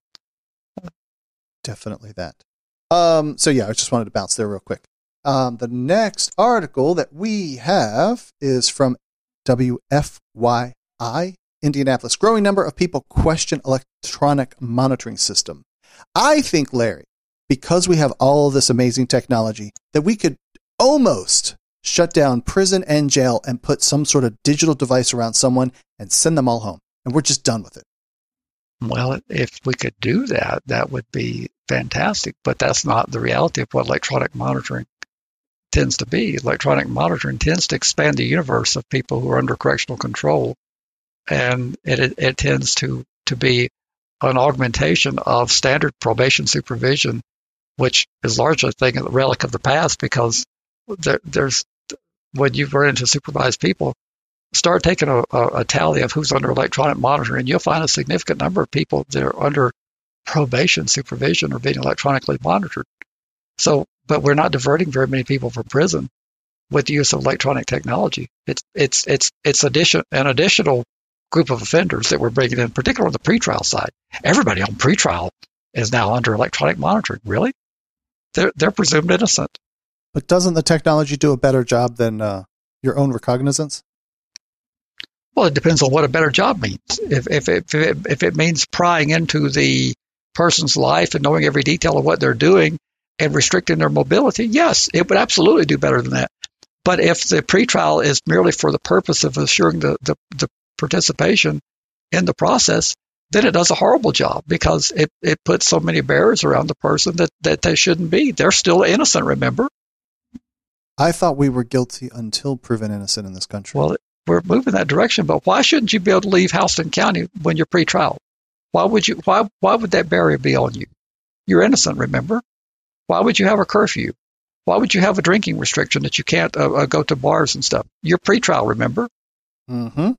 Definitely that. Um, so yeah, I just wanted to bounce there real quick. Um, the next article that we have is from W F Y I, Indianapolis. Growing number of people question electronic monitoring system. I think, Larry, because we have all of this amazing technology, that we could almost shut down prison and jail and put some sort of digital device around someone and send them all home. And we're just done with it. Well, if we could do that, that would be fantastic. But that's not the reality of what electronic monitoring tends to be. Electronic monitoring tends to expand the universe of people who are under correctional control. And it, it, it tends to, to be an augmentation of standard probation supervision, which is largely a thing, a relic of the past, because there, there's, when you run into supervised people, start taking a, a, a tally of who's under electronic monitoring, and you'll find a significant number of people that are under probation supervision or being electronically monitored. So, but we're not diverting very many people from prison with the use of electronic technology. It's it's it's it's addition an additional group of offenders that we're bringing in, particularly on the pretrial side. Everybody on pretrial is now under electronic monitoring. Really, they're they're presumed innocent. But doesn't the technology do a better job than uh, your own recognizance? Well, it depends on what a better job means. If if it, if it, if it means prying into the person's life and knowing every detail of what they're doing and restricting their mobility, yes, it would absolutely do better than that. But if the pretrial is merely for the purpose of assuring the, the, the participation in the process, then it does a horrible job, because it, it puts so many barriers around the person that, that they shouldn't be. They're still innocent, remember? I thought we were guilty until proven innocent in this country. Well, we're moving that direction, but why shouldn't you be able to leave Houston County when you're pre-trial? Why would you? Why? Why would that barrier be on you? You're innocent, remember? Why would you have a curfew? Why would you have a drinking restriction that you can't uh, uh, go to bars and stuff? You're pre-trial, remember? Mm-hmm.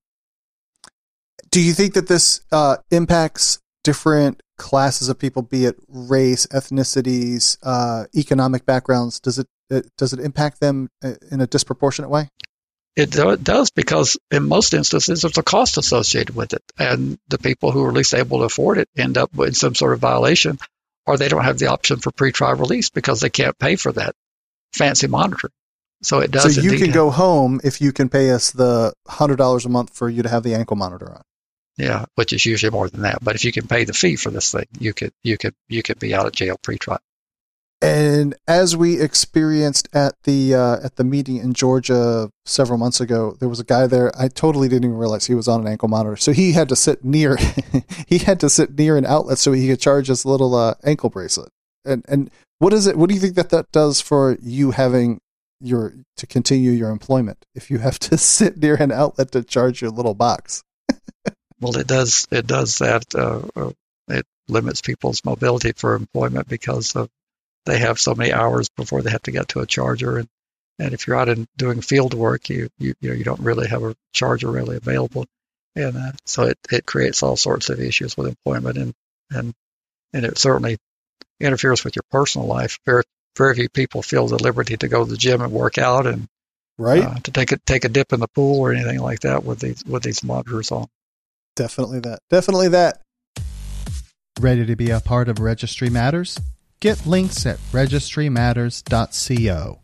Do you think that this uh, impacts different classes of people, be it race, ethnicities, uh, economic backgrounds? Does it, it does it impact them in a disproportionate way? It does, because in most instances, there's a cost associated with it. And the people who are least able to afford it end up in some sort of violation, or they don't have the option for pretrial release because they can't pay for that fancy monitoring. So it does. So you can have, go home if you can pay us the one hundred dollars a month for you to have the ankle monitor on. Yeah, which is usually more than that. But if you can pay the fee for this thing, you could you could you could be out of jail pretrial. And as we experienced at the uh, at the meeting in Georgia several months ago, there was a guy there. I totally didn't even realize he was on an ankle monitor. So he had to sit near he had to sit near an outlet so he could charge his little uh, ankle bracelet. And and what is it? What do you think that that does for you having your to continue your employment if you have to sit near an outlet to charge your little box? Well, it does. It does that. Uh, it limits people's mobility for employment because of they have so many hours before they have to get to a charger, and, and if you're out and doing field work, you you you know you don't really have a charger really available, and uh, so it, it creates all sorts of issues with employment, and and and it certainly interferes with your personal life. Very very few people feel the liberty to go to the gym and work out, and right uh, to take a take a dip in the pool or anything like that with these with these monitors on. Definitely that. Definitely that. Ready to be a part of Registry Matters? Get links at registry matters dot co.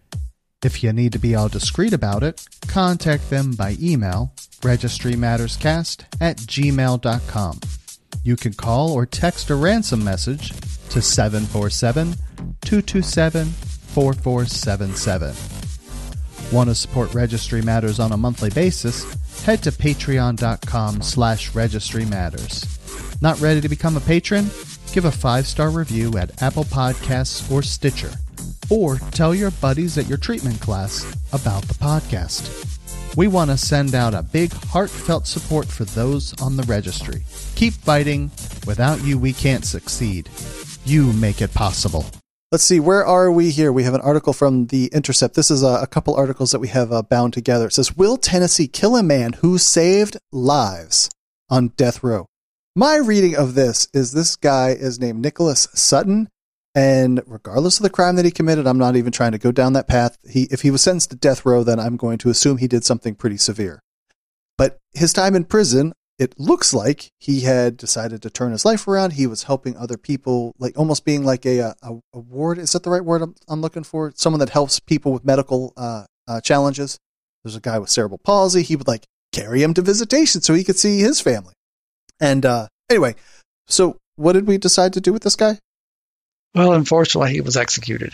If you need to be all discreet about it, contact them by email, registry matters cast at gmail dot com. You can call or text a ransom message to seven four seven, two two seven, four four seven seven. Want to support Registry Matters on a monthly basis? Head to patreon dot com slash registry matters. Not ready to become a patron? Give a five-star review at Apple Podcasts or Stitcher. Or tell your buddies at your treatment class about the podcast. we want to send out a big heartfelt support for those on the registry. Keep fighting. Without you, we can't succeed. You make it possible. Let's see, where are we here? We have an article from The Intercept. This is a, a couple articles that we have uh, bound together. It says, will Tennessee kill a man who saved lives on death row? My reading of this is this guy is named Nicholas Sutton, and regardless of the crime that he committed, I'm not even trying to go down that path. He, if he was sentenced to death row, then I'm going to assume he did something pretty severe. But his time in prison, it looks like he had decided to turn his life around. He was helping other people, like almost being like a, a, a ward. Is that the right word I'm, I'm looking for? Someone that helps people with medical uh, uh, challenges. There's a guy with cerebral palsy. He would like carry him to visitation so he could see his family. And uh, anyway, so what did we decide to do with this guy? Well, unfortunately, he was executed.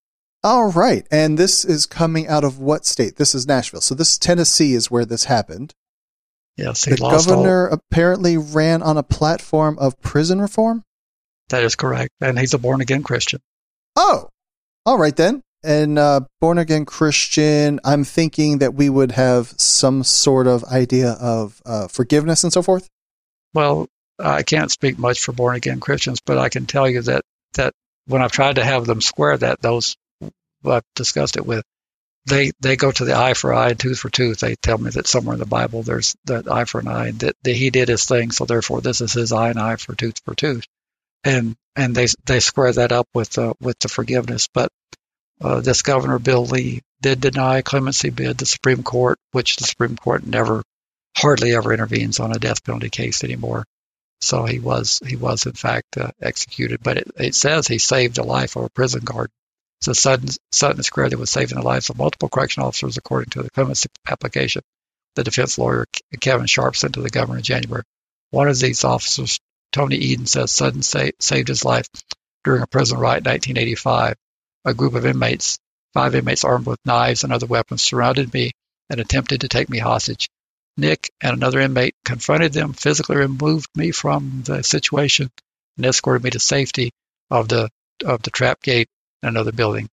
All right. And this is coming out of what state? This is Nashville. So this Tennessee is where this happened. Yes, he the lost governor all. apparently ran on a platform of prison reform? That is correct. And he's a born-again Christian. Oh, all right then. And uh, born-again Christian, I'm thinking that we would have some sort of idea of uh, forgiveness and so forth? Well, I can't speak much for born-again Christians, but I can tell you that, that when I've tried to have them square that, those I've discussed it with, they they go to the eye for eye and tooth for tooth. They tell me that somewhere in the Bible there's that eye for an eye, and that, that he did his thing, so therefore this is his eye and eye for tooth for tooth, and and they they square that up with uh, with the forgiveness. But uh, this Governor Bill Lee did deny a clemency bid. The Supreme Court, which the Supreme Court never, hardly ever intervenes on a death penalty case anymore. So he was he was in fact uh, executed. But it, it says he saved the life of a prison guard. So Sutton, Sutton is credited with saving the lives of multiple correctional officers, according to the clemency application the defense lawyer Kevin Sharp sent to the governor in January. One of these officers, Tony Eden, says Sutton sa- saved his life during a prison riot in nineteen eighty-five. A group of inmates, five inmates armed with knives and other weapons, surrounded me and attempted to take me hostage. Nick and another inmate confronted them, physically removed me from the situation, and escorted me to safety of the of the trap gate in another building.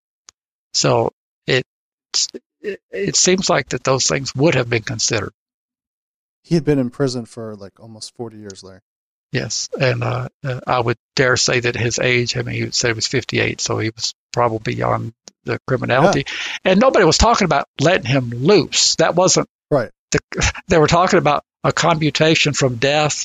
So it, it it seems like that those things would have been considered. He had been in prison for like almost forty years, Larry. Yes, and uh, I would dare say that his age, I mean, he said he was fifty-eight, so he was probably beyond the criminality. Yeah. And nobody was talking about letting him loose. That wasn't right. The, they were talking about a commutation from death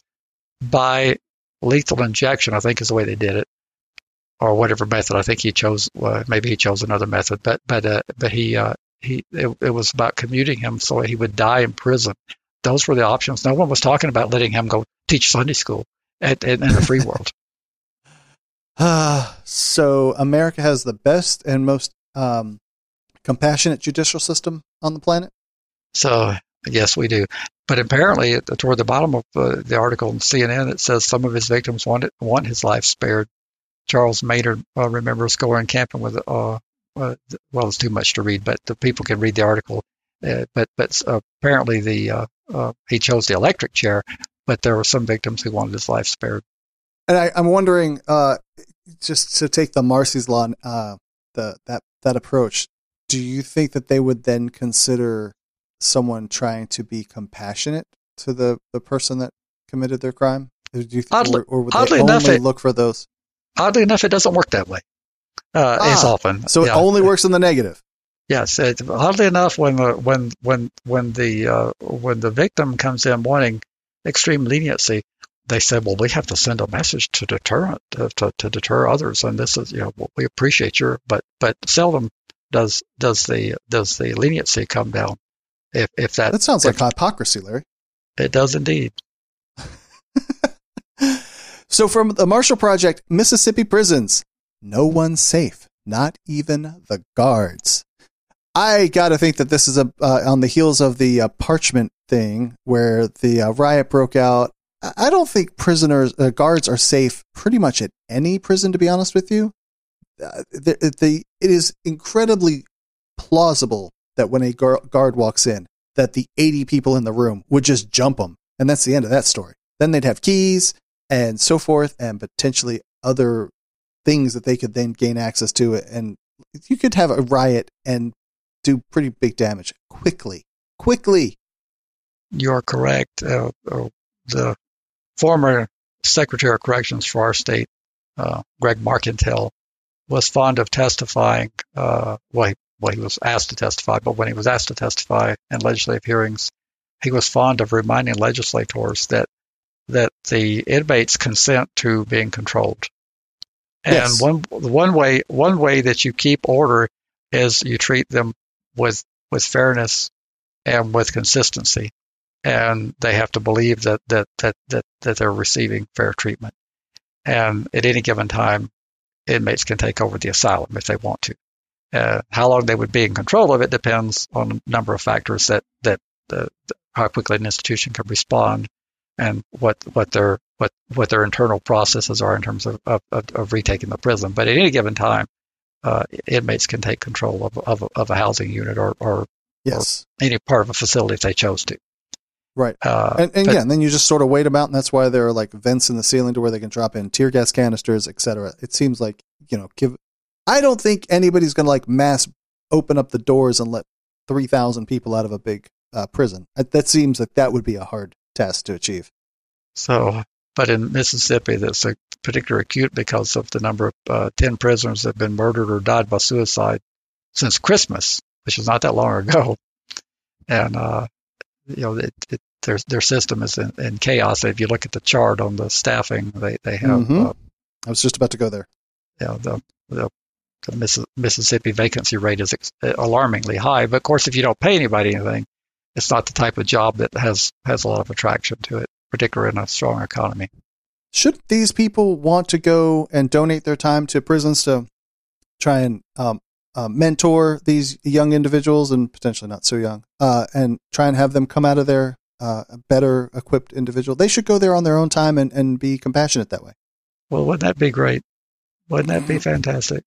by lethal injection, I think is the way they did it, or whatever method. I think he chose, uh, maybe he chose another method, but but uh, but he uh, he it, it was about commuting him so he would die in prison. Those were the options. No one was talking about letting him go teach Sunday school at, at, in the free world. Uh, so America has the best and most um, compassionate judicial system on the planet? So, yes, we do. But apparently, toward the bottom of uh, the article in C N N, it says some of his victims want, it, want his life spared. Charles Maynard uh, remembers going camping with, uh, uh, well, it's too much to read, but the people can read the article. Uh, but but uh, apparently the uh, uh, he chose the electric chair, but there were some victims who wanted his life spared. And I, I'm wondering, uh, just to take the Marsy's Law, uh, the that that approach, do you think that they would then consider someone trying to be compassionate to the, the person that committed their crime? Do you think, oddly, or, or would oddly they only enough, it, look for those? Oddly enough, it doesn't work that way uh, ah, as often. So yeah. It only works in the negative. Yes, it, oddly enough, when the when when when the uh, when the victim comes in wanting extreme leniency, they said, "Well, we have to send a message to deter to, to, to deter others, and this is, you know, we appreciate your." But but seldom does does the does the leniency come down. If if that that sounds if, like hypocrisy, Larry. It does indeed. So from the Marshall Project, Mississippi prisons, no one's safe, not even the guards. I got to think that this is a uh, on the heels of the uh, Parchment thing where the uh, riot broke out. I don't think prisoners, uh, guards are safe pretty much at any prison, to be honest with you. Uh, the, the, it is incredibly plausible that when a gar- guard walks in, that the eighty people in the room would just jump them. And that's the end of that story. Then they'd have keys and so forth and potentially other things that they could then gain access to. And you could have a riot and do pretty big damage quickly quickly. You're correct. Uh, uh, the former Secretary of Corrections for our state, uh, Greg Marcantel, was fond of testifying. Uh, well, he, well, he was asked to testify, but when he was asked to testify in legislative hearings, he was fond of reminding legislators that that the inmates consent to being controlled. And Yes. one one way one way that you keep order is you treat them with with fairness and with consistency, and they have to believe that that that that, that they're receiving fair treatment. And at any given time, inmates can take over the asylum if they want to. Uh, how long they would be in control of it depends on a number of factors that that uh, how quickly an institution can respond, and what what their what what their internal processes are in terms of of, of retaking the prison. But at any given time, uh, inmates can take control of of, of a housing unit or, or Yes. or any part of a facility if they chose to. Right. Uh, And, and but- yeah, and then you just sort of wait them out, and that's why there are like vents in the ceiling to where they can drop in tear gas canisters, et cetera. It seems like, you know, give. I don't think anybody's going to like mass open up the doors and let three thousand people out of a big uh, prison. That, that seems like that would be a hard task to achieve. So, but in Mississippi, that's a particularly acute because of the number of uh, ten prisoners that have been murdered or died by suicide since Christmas, which was not that long ago. And, uh, you know, it, it, their, their system is in, in chaos. If you look at the chart on the staffing, they, they have, Mhm. uh, I was just about to go there. you know, the, the, the Miss, Mississippi vacancy rate is ex- alarmingly high. But of course, if you don't pay anybody anything, it's not the type of job that has, has a lot of attraction to it, particularly in a strong economy. Should these people want to go and donate their time to prisons to try and um, uh, mentor these young individuals, and potentially not so young, uh, and try and have them come out of there uh, a better equipped individual? They should go there on their own time and, and be compassionate that way. Well, wouldn't that be great? Wouldn't that be fantastic?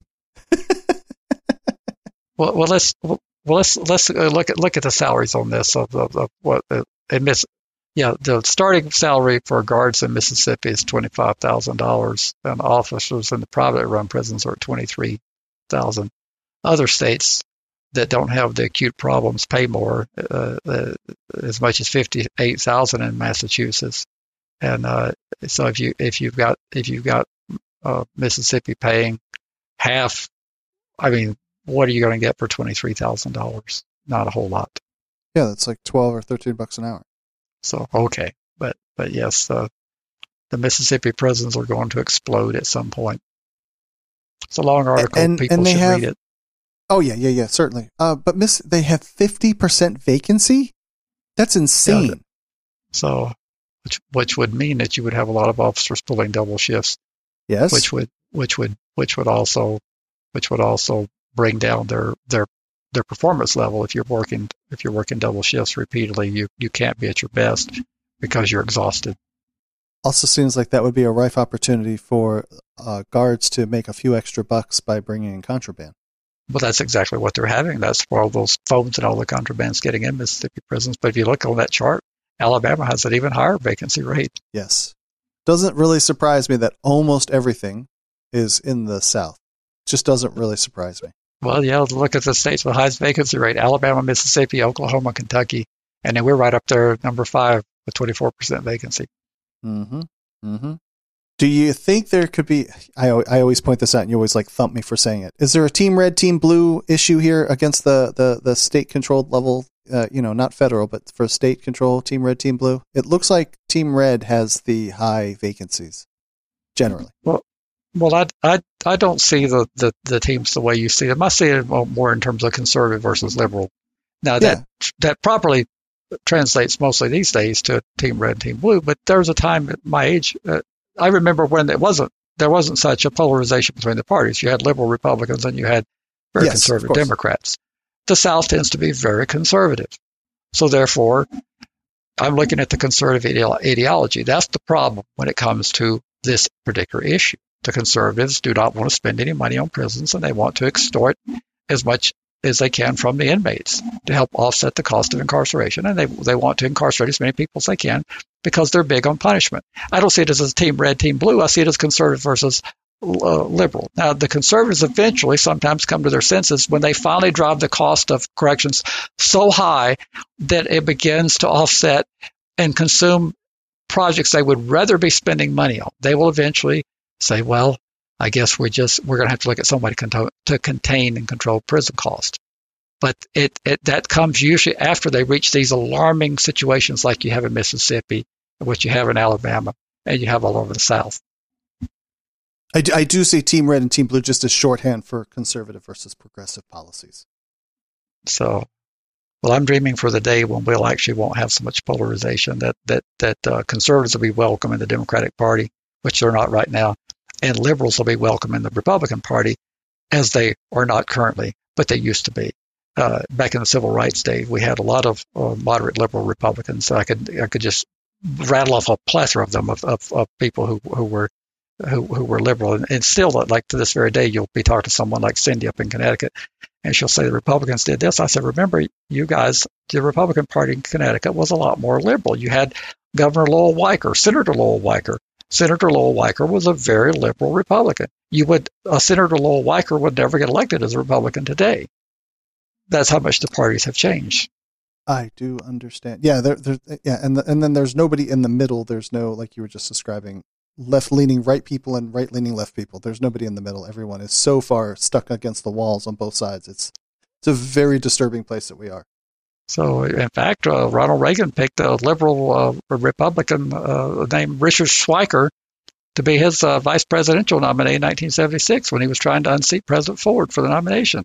well, well, let's well let's let's look at look at the salaries on this of, of, of what uh, in Miss. Yeah, the starting salary for guards in Mississippi is twenty five thousand dollars, and officers in the privately run prisons are at twenty three thousand. Other states that don't have the acute problems pay more, uh, uh, as much as fifty eight thousand in Massachusetts. And uh, so if you if you've got if you've got uh, Mississippi paying half, I mean, what are you going to get for twenty three thousand dollars? Not a whole lot. Yeah, that's like twelve or thirteen bucks an hour. So okay, but but yes, uh, the Mississippi prisons are going to explode at some point. It's a long article. And- People and they should have- read it. Oh yeah, yeah, yeah, certainly. Uh, but Miss, they have fifty percent vacancy. That's insane. So, which which would mean that you would have a lot of officers pulling double shifts, Yes. which would which would which would also which would also bring down their their their performance level. If you're working if you're working double shifts repeatedly, you you can't be at your best because you're exhausted. Also seems like that would be a rife opportunity for uh, guards to make a few extra bucks by bringing in contraband. Well, that's exactly what they're having. That's where all those phones and all the contraband's getting in Mississippi prisons. But if you look on that chart, Alabama has an even higher vacancy rate. Yes. Doesn't really surprise me that almost everything is in the South. Just doesn't really surprise me. Well, yeah, look at the states with the highest vacancy rate: Alabama, Mississippi, Oklahoma, Kentucky, and then we're right up there, number five, with twenty-four percent vacancy. Mm-hmm. Mm-hmm. Do you think there could be, I, I always point this out and you always like thump me for saying it. Is there a team red, team blue issue here against the, the, the state controlled level, uh, you know, not federal, but for state control, team red, team blue? It looks like team red has the high vacancies generally. Well, well, I, I, I don't see the, the, the teams the way you see them. I see it more in terms of conservative versus liberal. Now that, Yeah. that properly translates mostly these days to team red, team blue, but there was a time at my age, uh, I remember when it wasn't, there wasn't such a polarization between the parties. You had liberal Republicans and you had very Yes, of conservative course. Democrats. The South tends to be very conservative. So therefore, I'm looking at the conservative ide- ideology. That's the problem when it comes to this particular issue. The conservatives do not want to spend any money on prisons, and they want to extort as much as they can from the inmates to help offset the cost of incarceration. And they they want to incarcerate as many people as they can because they're big on punishment. I don't see it as a team red, team blue. I see it as conservative versus uh, liberal. Now, the conservatives eventually sometimes come to their senses when they finally drive the cost of corrections so high that it begins to offset and consume projects they would rather be spending money on. They will eventually say, well, I guess we just we're going to have to look at somebody to, to contain and control prison costs. But it, it that comes usually after they reach these alarming situations like you have in Mississippi, which you have in Alabama, and you have all over the South. I do, I do see Team Red and Team Blue just as shorthand for conservative versus progressive policies. So, well, I'm dreaming for the day when we'll actually won't have so much polarization, that that that uh, conservatives will be welcome in the Democratic Party, which they're not right now, and liberals will be welcome in the Republican Party, as they are not currently, but they used to be. Uh, back in the civil rights days, we had a lot of uh, moderate liberal Republicans. So I could I could just rattle off a plethora of them of, of, of people who, who were who, who were liberal, and, and still, like to this very day, you'll be talking to someone like Cindy up in Connecticut, and she'll say the Republicans did this. I said, remember, you guys, the Republican Party in Connecticut was a lot more liberal. You had Governor Lowell Weicker, Senator Lowell Weicker. Senator Lowell Weicker was a very liberal Republican. You would uh, Senator Lowell Weicker would never get elected as a Republican today. That's how much the parties have changed. I do understand. Yeah, there, there, yeah, and the, and then there's nobody in the middle. There's no, like you were just describing, left-leaning right people and right-leaning left people. There's nobody in the middle. Everyone is so far stuck against the walls on both sides. It's it's a very disturbing place that we are. So, in fact, uh, Ronald Reagan picked a liberal uh, Republican uh, named Richard Schweiker to be his uh, vice presidential nominee in nineteen seventy-six when he was trying to unseat President Ford for the nomination.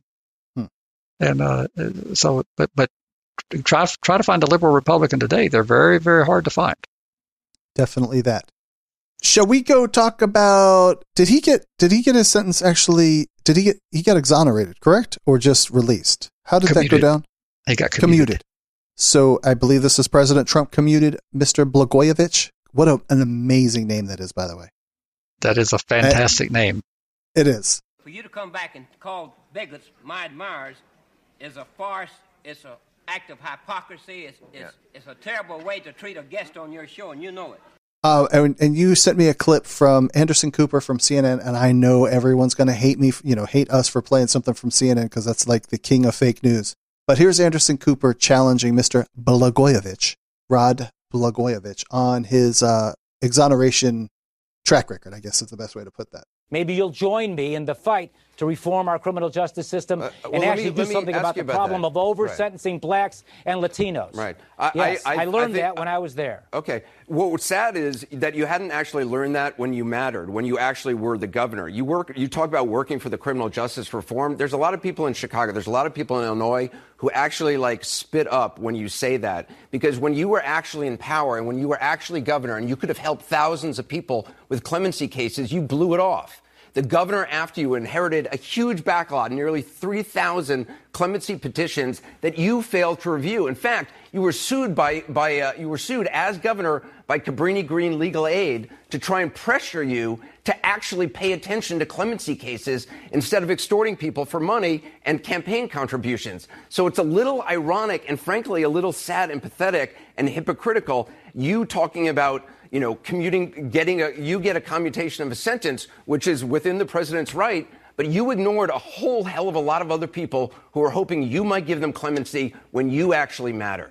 And uh, so, but but try try to find a liberal Republican today. They're very, very hard to find. Definitely that. Shall we go talk about? Did he get? Did he get his sentence actually? Did he get? He got exonerated, correct, or just released? How did commuted. that go down? He got commuted. commuted. So I believe this is President Trump commuted Mister Blagojevich. What a, an amazing name that is, by the way. That is a fantastic I, name. It is. For you to come back and call bigots my admirers is a farce. It's an act of hypocrisy. It's, it's, yeah. it's a terrible way to treat a guest on your show, and you know it. Uh, and, and you sent me a clip from Anderson Cooper from C N N, and I know everyone's going to hate me, you know, hate us for playing something from C N N because that's like the king of fake news. But here's Anderson Cooper challenging Mister Blagojevich, Rod Blagojevich, on his uh, exoneration track record, I guess is the best way to put that. Maybe you'll join me in the fight to reform our criminal justice system uh, well, and actually me, do something about the about problem that. of over-sentencing right. blacks and Latinos. Right. I, yes, I, I, I learned I think, that when I was there. Okay. Well, what's sad is that you hadn't actually learned that when you mattered, when you actually were the governor. You work. You talk about working for the criminal justice reform. There's a lot of people in Chicago. There's a lot of people in Illinois who actually like spit up when you say that, because when you were actually in power and when you were actually governor and you could have helped thousands of people with clemency cases, you blew it off. The governor after you inherited a huge backlog, nearly three thousand clemency petitions that you failed to review. In fact, you were sued by, by uh, you were sued as governor by Cabrini Green Legal Aid to try and pressure you to actually pay attention to clemency cases instead of extorting people for money and campaign contributions. So it's a little ironic and frankly a little sad and pathetic and hypocritical, you talking about, you know, commuting, getting a, you get a commutation of a sentence, which is within the president's right, but you ignored a whole hell of a lot of other people who are hoping you might give them clemency when you actually mattered.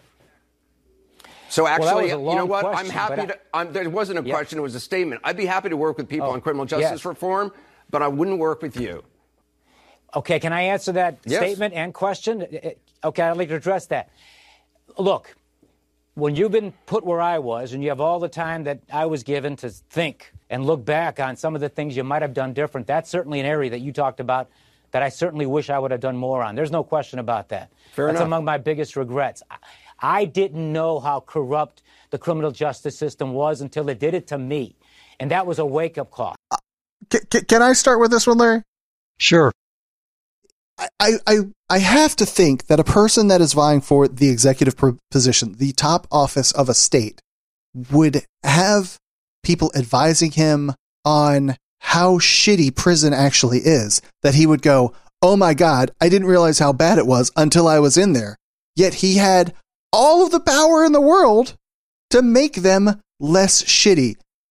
So actually, well, you know what? Question, I'm happy to, I'm, there wasn't a yeah. question, it was a statement. I'd be happy to work with people oh, on criminal justice yes. reform, but I wouldn't work with you. Okay, can I answer that yes. statement and question? Okay, I'd like to address that. Look, when you've been put where I was and you have all the time that I was given to think and look back on some of the things you might have done different, that's certainly an area that you talked about that I certainly wish I would have done more on. There's no question about that. Fair that's enough. among my biggest regrets. I, I didn't know how corrupt the criminal justice system was until it did it to me. And that was a wake-up call. Uh, can, can I start with this one, Larry? Sure. I, I, I have to think that a person that is vying for the executive position, the top office of a state, would have people advising him on how shitty prison actually is, that he would go, oh my God, I didn't realize how bad it was until I was in there. Yet he had all of the power in the world to make them less shitty.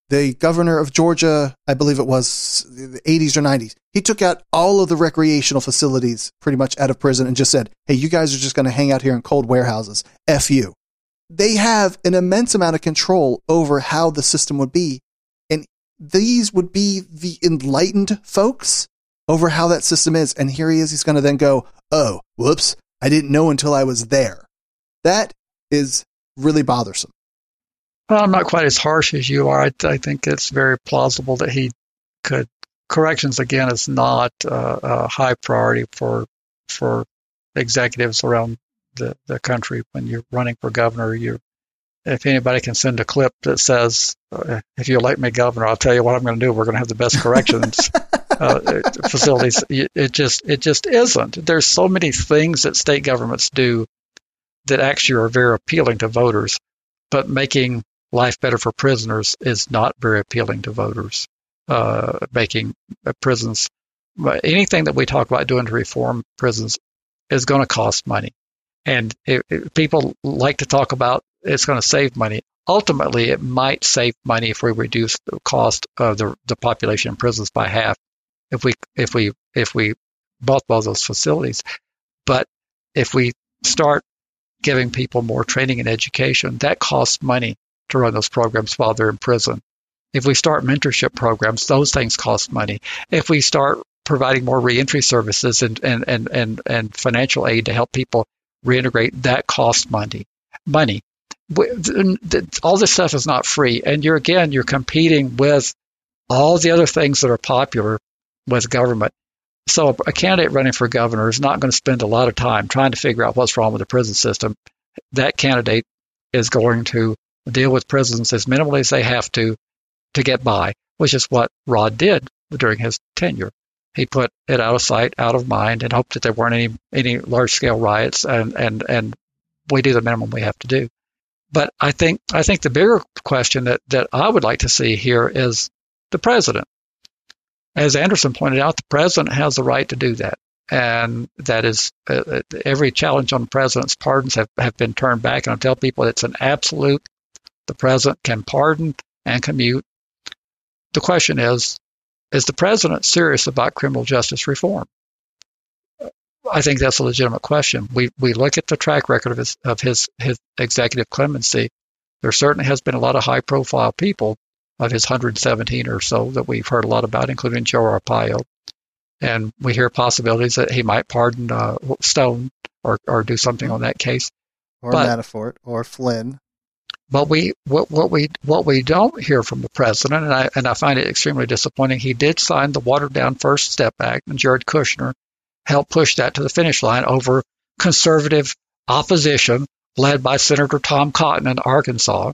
the governor of Georgia, I believe it was the eighties or nineties, he took out all of the recreational facilities pretty much out of prison and just said, hey, you guys are just going to hang out here in cold warehouses. F you. They have an immense amount of control over how the system would be. And these would be the enlightened folks over how that system is. And here he is. He's going to then go, oh, whoops, I didn't know until I was there. That is really bothersome. Well, I'm not quite as harsh as you are. I, I think it's very plausible that he could. Corrections, again, is not uh, a high priority for for executives around the, the country. When you're running for governor, you if anybody can send a clip that says, uh, if you elect me governor, I'll tell you what I'm going to do. We're going to have the best corrections uh, facilities. It just it just isn't. There's so many things that state governments do that actually are very appealing to voters, but making life better for prisoners is not very appealing to voters. Uh, making prisons, anything that we talk about doing to reform prisons is going to cost money. And it, it, people like to talk about it's going to save money. Ultimately, it might save money if we reduce the cost of the, the population in prisons by half, if we if we if we bought both those facilities. But if we start giving people more training and education, that costs money to run those programs while they're in prison. If we start mentorship programs, those things cost money. If we start providing more reentry services and, and, and, and, and financial aid to help people reintegrate, that costs money. Money. All this stuff is not free. And you're, again, you're competing with all the other things that are popular with government. So a candidate running for governor is not going to spend a lot of time trying to figure out what's wrong with the prison system. That candidate is going to deal with prisons as minimally as they have to to get by, which is what Rod did during his tenure. He put it out of sight, out of mind, and hoped that there weren't any any large-scale riots, and, and, and we do the minimum we have to do. But I think I think the bigger question that, that I would like to see here is the president. As Anderson pointed out, the president has the right to do that. And that is, uh, every challenge on the president's pardons have, have been turned back. And I tell people it's an absolute. The president can pardon and commute. The question is, is the president serious about criminal justice reform? I think that's a legitimate question. We we look at the track record of his of his, his executive clemency. There certainly has been a lot of high-profile people of his one hundred seventeen or so that we've heard a lot about, including Joe Arpaio. And we hear possibilities that he might pardon uh, Stone or, or do something on that case. Or but, Manafort or Flynn. But we what, what we what we don't hear from the president, and I and I find it extremely disappointing. He did sign the watered down First Step Act, and Jared Kushner helped push that to the finish line over conservative opposition led by Senator Tom Cotton in Arkansas,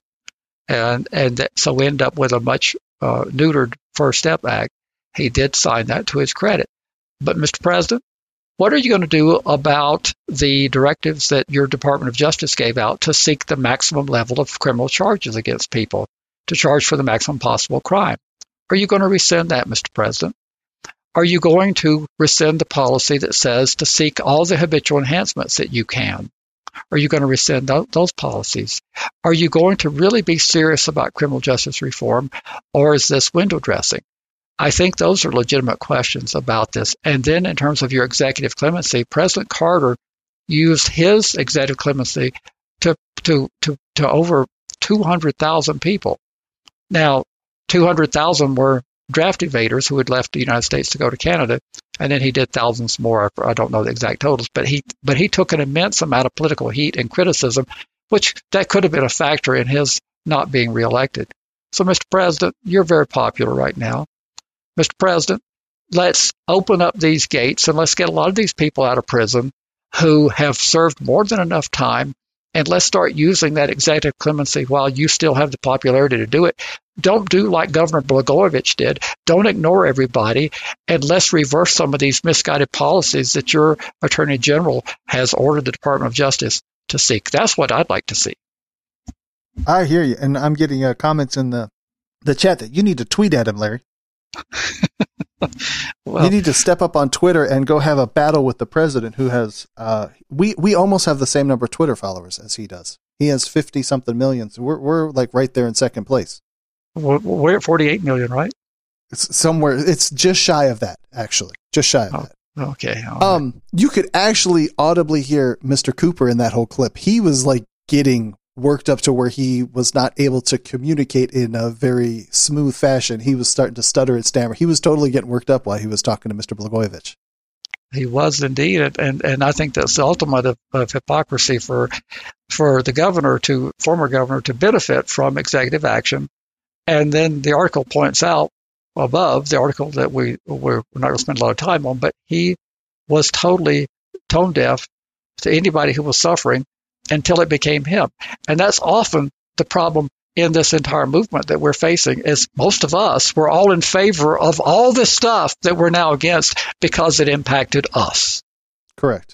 and and that, so we end up with a much uh, neutered First Step Act. He did sign that to his credit. But Mister President, what are you going to do about the directives that your Department of Justice gave out to seek the maximum level of criminal charges against people, to charge for the maximum possible crime? Are you going to rescind that, Mister President? Are you going to rescind the policy that says to seek all the habitual enhancements that you can? Are you going to rescind th- those policies? Are you going to really be serious about criminal justice reform, or is this window dressing? I think those are legitimate questions about this. And then in terms of your executive clemency, President Carter used his executive clemency to to to, to over two hundred thousand people. Now, two hundred thousand were draft evaders who had left the United States to go to Canada, and then he did thousands more. I don't know the exact totals, but he but he took an immense amount of political heat and criticism, which that could have been a factor in his not being reelected. So, Mister President, you're very popular right now. Mister President, let's open up these gates and let's get a lot of these people out of prison who have served more than enough time, and let's start using that executive clemency while you still have the popularity to do it. Don't do like Governor Blagojevich did. Don't ignore everybody, and let's reverse some of these misguided policies that your Attorney General has ordered the Department of Justice to seek. That's what I'd like to see. I hear you, and I'm getting uh, comments in the, the chat that you need to tweet at him, Larry. Well, you need to step up on Twitter and go have a battle with the president, who has uh, we we almost have the same number of Twitter followers as he does. He has fifty something million, so we're we're like right there in second place. We're at forty-eight million, right? It's somewhere. It's just shy of that, actually. Just shy of oh, that. Okay. Um, right. You could actually audibly hear Mister Cooper in that whole clip. He was like getting worked up to where he was not able to communicate in a very smooth fashion. He was starting to stutter and stammer. He was totally getting worked up while he was talking to Mister Blagojevich. He was indeed, and and I think that's the ultimate of, of hypocrisy for for the governor to former governor to benefit from executive action, and then the article points out above the article that we we're not going to spend a lot of time on, but he was totally tone deaf to anybody who was suffering until it became him, and that's often the problem in this entire movement that we're facing. Is most of us we're all in favor of all this stuff that we're now against because it impacted us. Correct.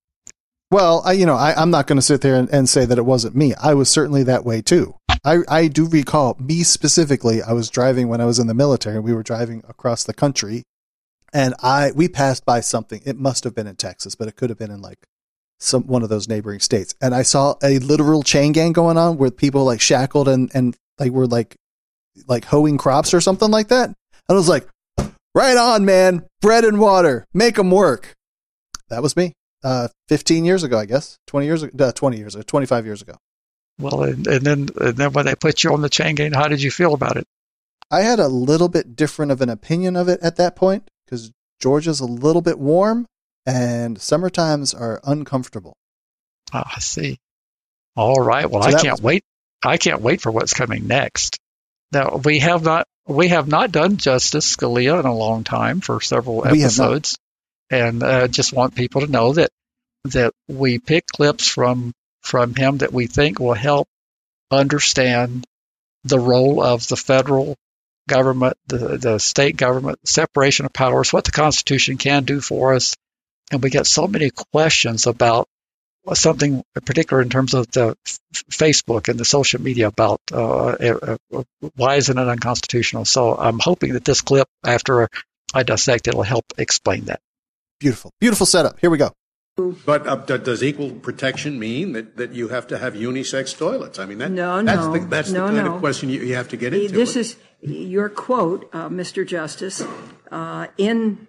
Well, I, you know, I, I'm not going to sit there and, and say that it wasn't me. I was certainly that way too. I, I do recall me specifically. I was driving when I was in the military. We were driving across the country, and I we passed by something. It must have been in Texas, but it could have been in like some one of those neighboring states. And I saw a literal chain gang going on with people like shackled and, and like were like like hoeing crops or something like that. And I was like, right on, man. Bread and water. Make them work. That was me. Uh, fifteen years ago, I guess. twenty years ago. Uh, twenty years ago. twenty-five years ago. Well, and, and then and then when they put you on the chain gang, how did you feel about it? I had a little bit different of an opinion of it at that point because Georgia's a little bit warm. And summer times are uncomfortable. Oh, I see. All right. Well, so I can't was- wait. I can't wait for what's coming next. Now we have not we have not done Justice Scalia in a long time for several episodes, and uh, just want people to know that that we pick clips from from him that we think will help understand the role of the federal government, the the state government, separation of powers, what the Constitution can do for us. And we get so many questions about something in particular in terms of the f- Facebook and the social media about uh, uh, uh, why isn't it unconstitutional? So I'm hoping that this clip, after I dissect it, will help explain that. Beautiful. Beautiful setup. Here we go. But uh, does equal protection mean that, that you have to have unisex toilets? I mean, that, no, that's no, the, that's no, the kind no. of question you, you have to get into. This is your quote, uh, Mister Justice, uh, in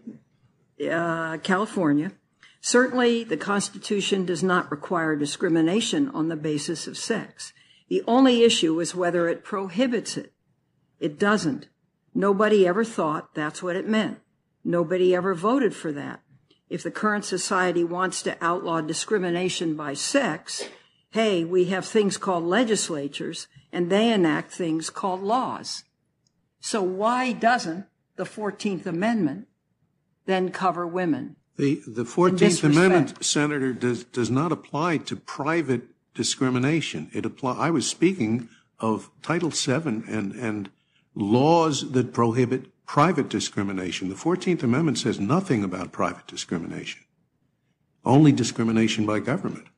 Uh, California. Certainly, the Constitution does not require discrimination on the basis of sex. The only issue is whether it prohibits it. It doesn't. Nobody ever thought that's what it meant. Nobody ever voted for that. If the current society wants to outlaw discrimination by sex, hey, we have things called legislatures, and they enact things called laws. So why doesn't the fourteenth Amendment then cover women? The the fourteenth Amendment, Senator, does does not apply to private discrimination. It apply. I was speaking of Title seven and and laws that prohibit private discrimination. The fourteenth Amendment says nothing about private discrimination. Only discrimination by government.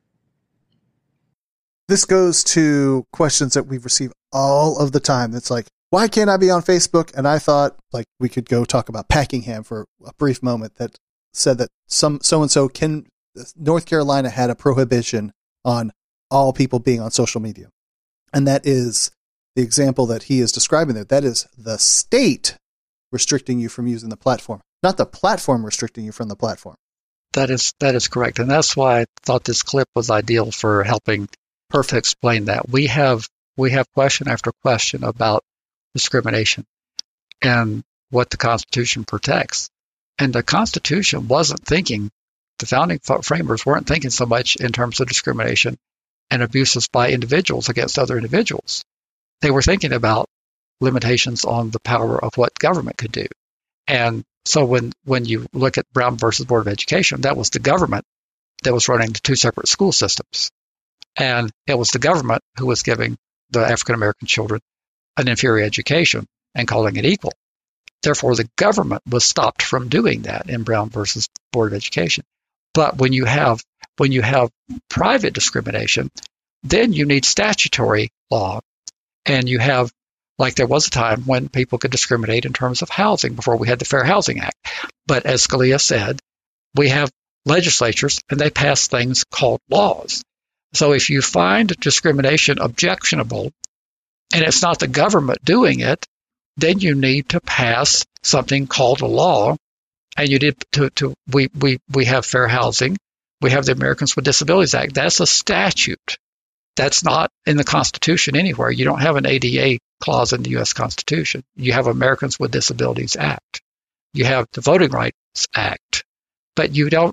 This goes to questions that we've received all of the time. That's like, why can't I be on Facebook? And I thought like we could go talk about Packingham for a brief moment that said that some so-and-so can, North Carolina had a prohibition on all people being on social media. And that is the example that he is describing there. That is the state restricting you from using the platform, not the platform restricting you from the platform. That is, that is correct. And that's why I thought this clip was ideal for helping to explain that. We have, we have question after question about discrimination and what the Constitution protects. And the Constitution wasn't thinking, the founding framers weren't thinking so much in terms of discrimination and abuses by individuals against other individuals. They were thinking about limitations on the power of what government could do. And so when, when you look at Brown versus Board of Education, that was the government that was running the two separate school systems. And it was the government who was giving the African-American children an inferior education and calling it equal. Therefore, the government was stopped from doing that in Brown versus Board of Education. But when you have when you have private discrimination, then you need statutory law. And you have, like there was a time when people could discriminate in terms of housing before we had the Fair Housing Act. But as Scalia said, we have legislatures and they pass things called laws. So if you find discrimination objectionable, and it's not the government doing it, then you need to pass something called a law. And you did to, to we, we, we have fair housing. We have the Americans with Disabilities Act. That's a statute. That's not in the Constitution anywhere. You don't have an A D A clause in the U S Constitution. You have Americans with Disabilities Act. You have the Voting Rights Act. But you don't,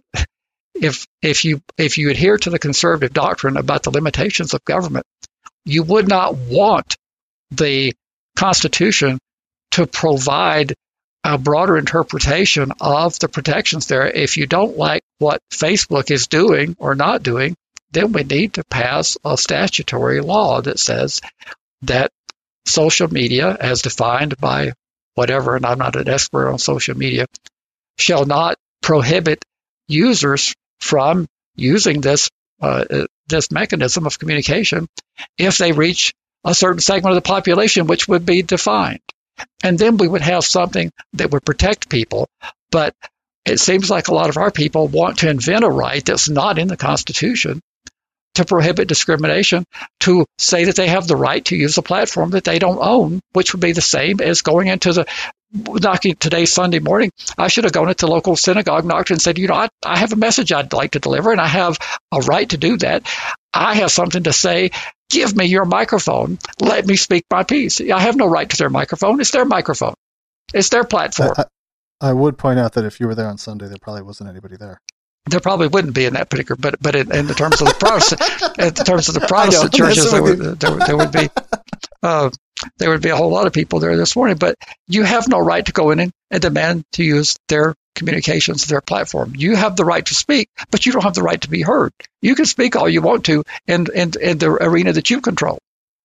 if if you if you adhere to the conservative doctrine about the limitations of government, you would not want the Constitution to provide a broader interpretation of the protections there. If you don't like what Facebook is doing or not doing, then we need to pass a statutory law that says that social media, as defined by whatever, and I'm not an expert on social media, shall not prohibit users from using this uh, this mechanism of communication if they reach a certain segment of the population, which would be defined. And then we would have something that would protect people. But it seems like a lot of our people want to invent a right that's not in the Constitution to prohibit discrimination, to say that they have the right to use a platform that they don't own, which would be the same as going into the knocking today, Sunday morning. I should have gone into the local synagogue, knocked and said, you know, I, I have a message I'd like to deliver, and I have a right to do that. I have something to say. Give me your microphone. Let me speak my piece. I have no right to their microphone. It's their microphone. It's their platform. I, I, I would point out that if you were there on Sunday, there probably wasn't anybody there. There probably wouldn't be in that particular, but but in, in the terms of the Protestant, in terms of the Protestant know, churches, there would, there, there would be uh, there would be a whole lot of people there this morning. But you have no right to go in and, and demand to use their communications, their platform. You have the right to speak, but you don't have the right to be heard. You can speak all you want to in in, in the arena that you control,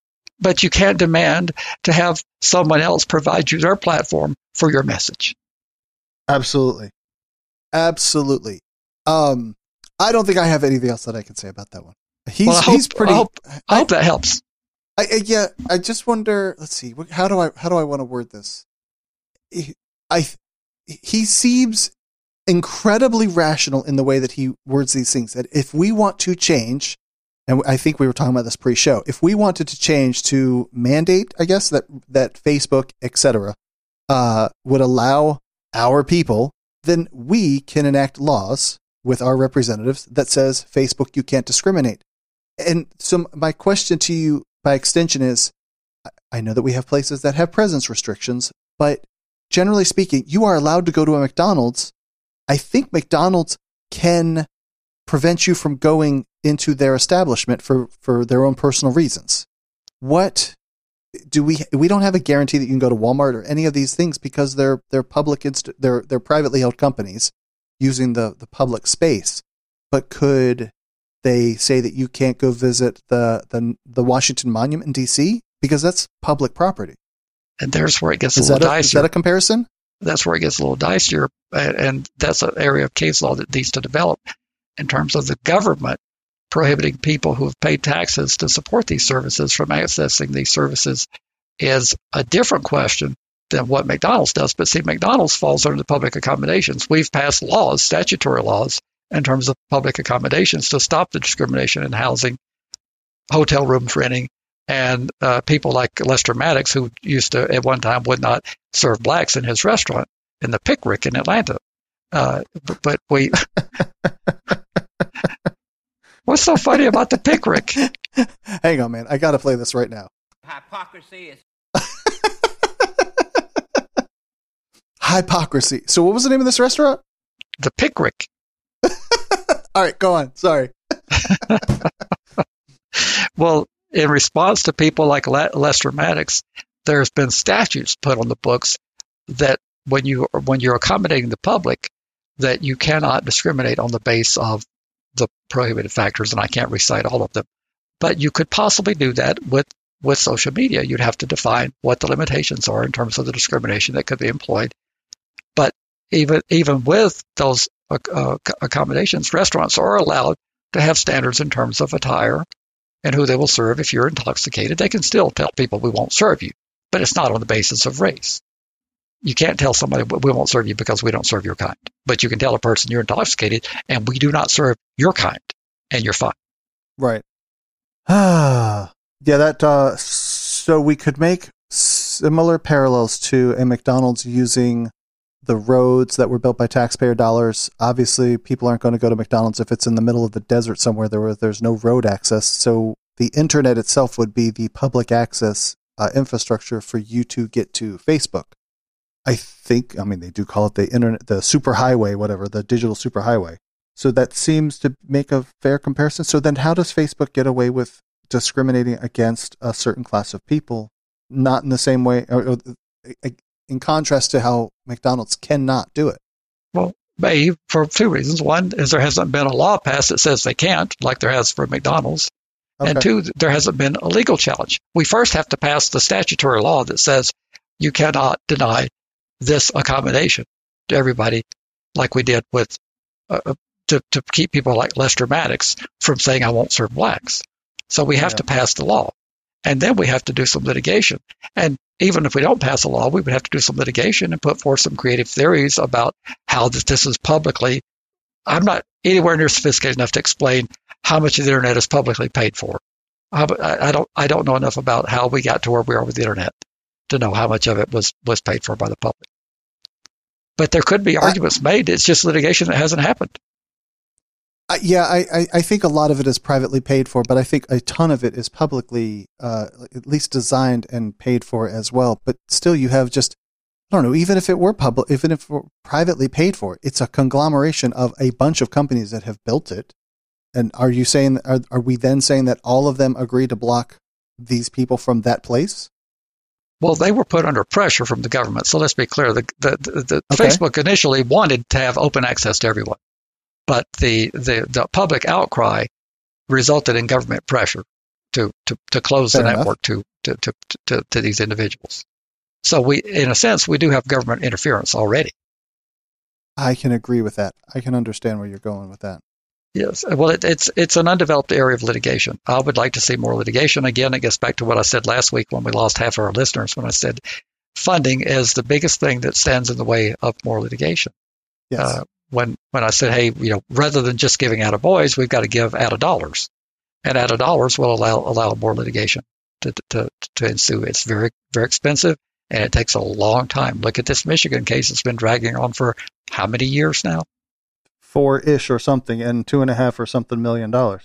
but you can't demand to have someone else provide you their platform for your message. Absolutely, absolutely. Um, I don't think I have anything else that I can say about that one. He's well, I hope, he's pretty. I hope, I hope that helps. I, I, yeah, I just wonder. Let's see. How do I how do I want to word this? I he seems incredibly rational in the way that he words these things. That if we want to change, and I think we were talking about this pre-show, if we wanted to change to mandate, I guess that that Facebook, et cetera, uh, would allow our people, then we can enact laws with our representatives that says, Facebook, you can't discriminate. And so my question to you by extension is, I know that we have places that have presence restrictions, but generally speaking, you are allowed to go to a McDonald's. I think McDonald's can prevent you from going into their establishment for, for their own personal reasons. What do we, we don't have a guarantee that you can go to Walmart or any of these things because they're, they're public, inst- they're, they're privately held companies using the, the public space. But could they say that you can't go visit the, the, the Washington Monument in D C because that's public property? And there's where it gets is a little that a, dicier. Is that a comparison? That's where it gets a little dicier. And that's an area of case law that needs to develop in terms of the government prohibiting people who have paid taxes to support these services from accessing these services is a different question than what McDonald's does. But see, McDonald's falls under the public accommodations. We've passed laws, statutory laws, in terms of public accommodations to stop the discrimination in housing, hotel rooms renting, and uh, people like Lester Maddox, who used to at one time would not serve blacks in his restaurant in the Pickwick in Atlanta. Uh, but, but we... What's so funny about the Pickwick? Hang on, man. I got to play this right now. Hypocrisy is... Hypocrisy. So what was the name of this restaurant? The Pickwick. All right, go on. Sorry. Well, in response to people like Le- Lester Maddox, there's been statutes put on the books that when you when you're accommodating the public, that you cannot discriminate on the basis of the prohibited factors, and I can't recite all of them. But you could possibly do that with, with social media. You'd have to define what the limitations are in terms of the discrimination that could be employed. But even even with those uh, accommodations, restaurants are allowed to have standards in terms of attire and who they will serve. If you're intoxicated, they can still tell people we won't serve you, but it's not on the basis of race. You can't tell somebody we won't serve you because we don't serve your kind. But you can tell a person you're intoxicated and we do not serve your kind, and you're fine. Right. Ah, yeah, that uh, So we could make similar parallels to a McDonald's using the roads that were built by taxpayer dollars. Obviously, people aren't going to go to McDonald's if it's in the middle of the desert somewhere there where there's no road access. So the internet itself would be the public access uh, infrastructure for you to get to Facebook. I think, I mean, they do call it the internet, the superhighway, whatever, the digital superhighway. So that seems to make a fair comparison. So then how does Facebook get away with discriminating against a certain class of people? Not in the same way, or, or, in contrast to how McDonald's cannot do it. Well, maybe for two reasons. One is there hasn't been a law passed that says they can't, like there has for McDonald's. Okay. And two, there hasn't been a legal challenge. We first have to pass the statutory law that says you cannot deny this accommodation to everybody, like we did with uh, to to keep people like Lester Maddox from saying I won't serve blacks. So we have yeah. to pass the law. And then we have to do some litigation. And even if we don't pass a law, we would have to do some litigation and put forth some creative theories about how that this is publicly. I'm not anywhere near sophisticated enough to explain how much of the internet is publicly paid for. I, I don't. I don't know enough about how we got to where we are with the internet to know how much of it was, was paid for by the public. But there could be arguments made. It's just litigation that hasn't happened. Uh, yeah, I, I, I think a lot of it is privately paid for, but I think a ton of it is publicly uh, at least designed and paid for as well. But still, you have just, I don't know, even if it were public, even if it were privately paid for, it's a conglomeration of a bunch of companies that have built it. And are you saying, are, are we then saying that all of them agree to block these people from that place? Well, they were put under pressure from the government. So let's be clear. The, the, the, the okay. Facebook initially wanted to have open access to everyone. But the, the, the public outcry resulted in government pressure to, to, to close Fair the enough. network to, to, to, to, to these individuals. So we, in a sense, we do have government interference already. I can agree with that. I can understand where you're going with that. Yes. Well, it, it's it's an undeveloped area of litigation. I would like to see more litigation. Again, it gets back to what I said last week when we lost half of our listeners, when I said funding is the biggest thing that stands in the way of more litigation. Yes. Uh, when when I said, hey, you know, rather than just giving out of boys, we've got to give out of dollars. And out of dollars will allow allow more litigation to, to, to ensue. It's very, very expensive, and it takes a long time. Look at this Michigan case. It's been dragging on for how many years now? Four-ish or something, and two and a half or something million dollars.